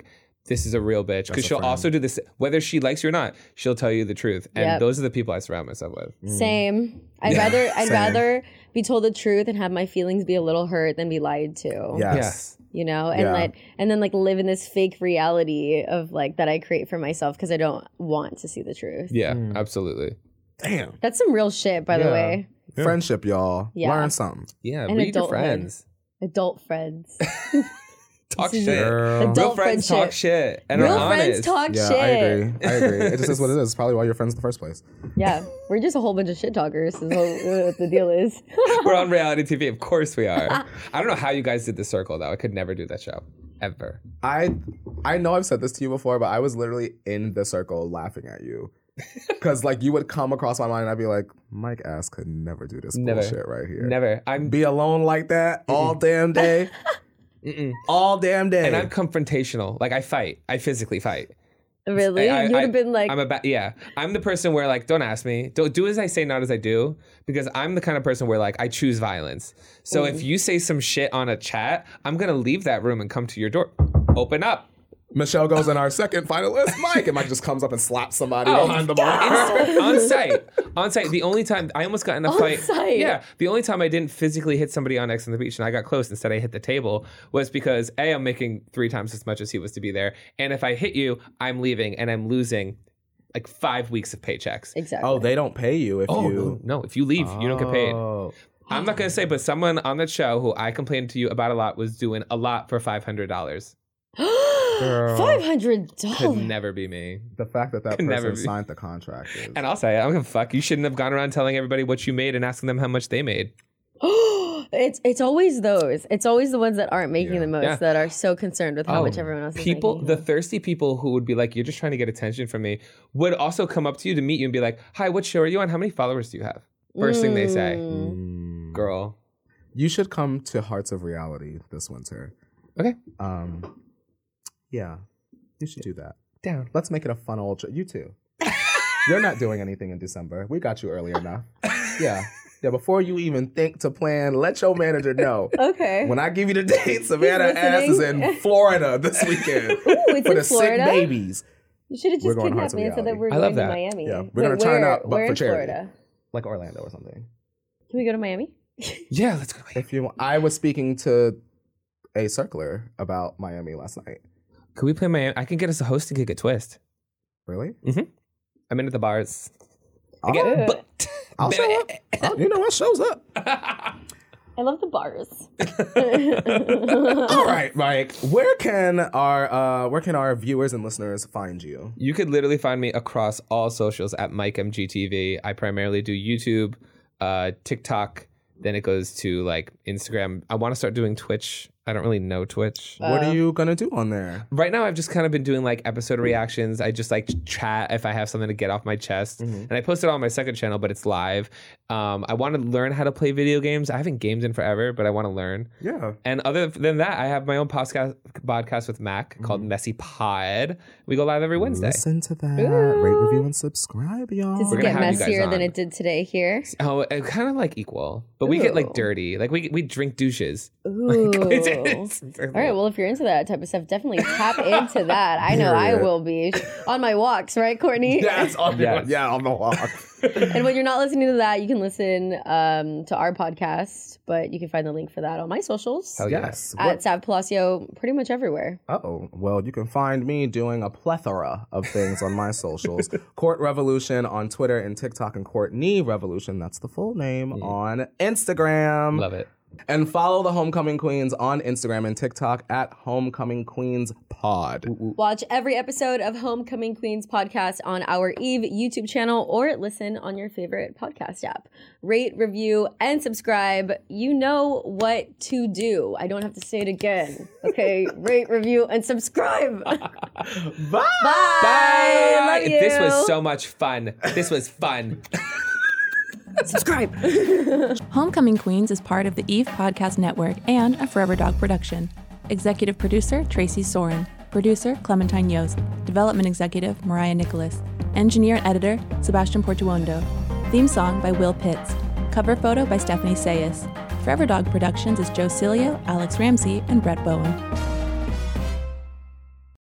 this is a real bitch. Because a she'll friend. also do this, whether she likes you or not, she'll tell you the truth. And Yep. those are the people I surround myself with. Same. I'd rather I'd Same. rather be told the truth and have my feelings be a little hurt than be lied to. Yes. You know, and Yeah. like and then like live in this fake reality of like that I create for myself because I don't want to see the truth. Yeah, Mm. absolutely. Damn. That's some real shit, by the Yeah. way. Friendship, y'all. Yeah. Learn something. Yeah, And read your adulthood. friends. Adult friends. Talk This is shit. Girl. Adult Real friends friendship. talk shit and Real are friends honest. talk Yeah, shit. I agree. I agree. It just is what it is. It's probably why you're friends in the first place. Yeah, we're just a whole bunch of shit talkers. Is what, what the deal is. We're on reality T V. Of course we are. I don't know how you guys did The Circle, though. I could never do that show. Ever. I I know I've said this to you before, but I was literally in the circle laughing at you. Because like you would come across my mind and I'd be like, Mike ass could never do this Never. bullshit right here. Never. I'm Be alone like that all damn day. all damn day. and I'm confrontational. Like I fight. I physically fight. Really? I- I- you would I- have been like, I'm about yeah. I'm the person where like don't ask me. Don't do as I say, not as I do. Because I'm the kind of person where like I choose violence. So if you say some shit on a chat, I'm gonna leave that room and come to your door. Open up. Michelle goes in our second finalist, Mike, and Mike just comes up and slaps somebody Oh, behind the bar. Inst- on site. On site. The only time I almost got in a On fight. site? Yeah. The only time I didn't physically hit somebody on X on the Beach and I got close, instead I hit the table, was because A, I'm making three times as much as he was to be there. And if I hit you, I'm leaving and I'm losing like five weeks of paychecks. exactly. Oh, they don't pay you if Oh, you. no, no. If you leave, you don't get paid. Oh. I'm not going to say, but someone on that show who I complained to you about a lot was doing a lot for five hundred dollars. Five hundred Could dollars. never be me. The fact that that Could never person be. signed the contract is. And I'll say, I don't give a fuck. You shouldn't have gone around telling everybody what you made and asking them how much they made. It's it's always those. It's always the ones that aren't making Yeah. the most Yeah. that are so concerned with how Oh, much everyone else is people, making. the thirsty people who would be like, you're just trying to get attention from me, would also come up to you to meet you and be like, hi, what show are you on? How many followers do you have? First thing they say, Mm. girl. You should come to Hearts of Reality this winter. Okay. Um, yeah, you should do that. Down. Let's make it a fun old. Tr- you too. You're not doing anything in December. We got you early enough. Yeah, yeah. Before you even think to plan, let your manager know. Okay. When I give you the date, Savannah He's ass is listening. in Florida this weekend Ooh, it's for in the Florida? sick babies. You should have We're just going kidnapped Hearts of me and said that Reality. we're I love going that. to Miami. Yeah, we're gonna Wait, turn where- up, but where for in charity. Florida? Like Orlando or something. Can we go to Miami? Yeah, let's go to Miami. If you, I was speaking to a circler about Miami last night. Could we play Miami? I can get us a hosting gig at Twist. Really? I'm in at the bars. I I'll, get booked. I'll show up. I'll- you know what shows up? I love the bars. All right, Mike. Where can our uh, where can our viewers and listeners find you? You could literally find me across all socials at Mike M G T V. I primarily do YouTube, uh, TikTok. Then it goes to like Instagram. I want to start doing Twitch. I don't really know Twitch. what are you gonna do on there? Right now, I've just kind of been doing like episode reactions. I just like chat if I have something to get off my chest. And I post it on my second channel, but it's live. Um, I want to learn how to play video games. I haven't gamed in forever, but I want to learn. Yeah. And other than that, I have my own podcast podcast with Mac called Messy Pod. We go live every Wednesday. Listen to that. Rate, review, and subscribe, y'all. Does We're it gonna get have you guys messier than on. it did today here? Oh, it kind of like equal, but we get like Ooh. dirty. Like we we drink douches. Ooh. It's- it's- it's- All right, well, if you're into that type of stuff, definitely tap into that. I know I Period. will be on my walks, right, Courtney? Yes, on the, Yes. yeah, on the walk. And when you're not listening to that, you can listen um, to our podcast, but you can find the link for that on my socials Hell yeah. Yes. at Sav Palacio, pretty much everywhere. Uh-oh. Well, you can find me doing a plethora of things on my socials. Court Revolution on Twitter and TikTok, and Courtney Revolution, that's the full name, on Instagram. Love it. And follow the Homecoming Queens on Instagram and TikTok at Homecoming Queens Pod. Watch every episode of Homecoming Queens podcast on our Eve YouTube channel or listen on your favorite podcast app. Rate, review, and subscribe. You know what to do. I don't have to say it again. Okay, rate, review, and subscribe. Bye. Bye. Bye. Love you. This was so much fun. This was fun. subscribe. Homecoming Queens is part of the Eve Podcast Network and a Forever Dog production. Executive producer, Tracy Soren. Producer, Clementine Yost. Development executive, Mariah Nicholas. Engineer and editor, Sebastian Portuondo. Theme song by Will Pitts. Cover photo by Stephanie Sayas. Forever Dog Productions is Joe Cilio, Alex Ramsey, and Brett Bowen.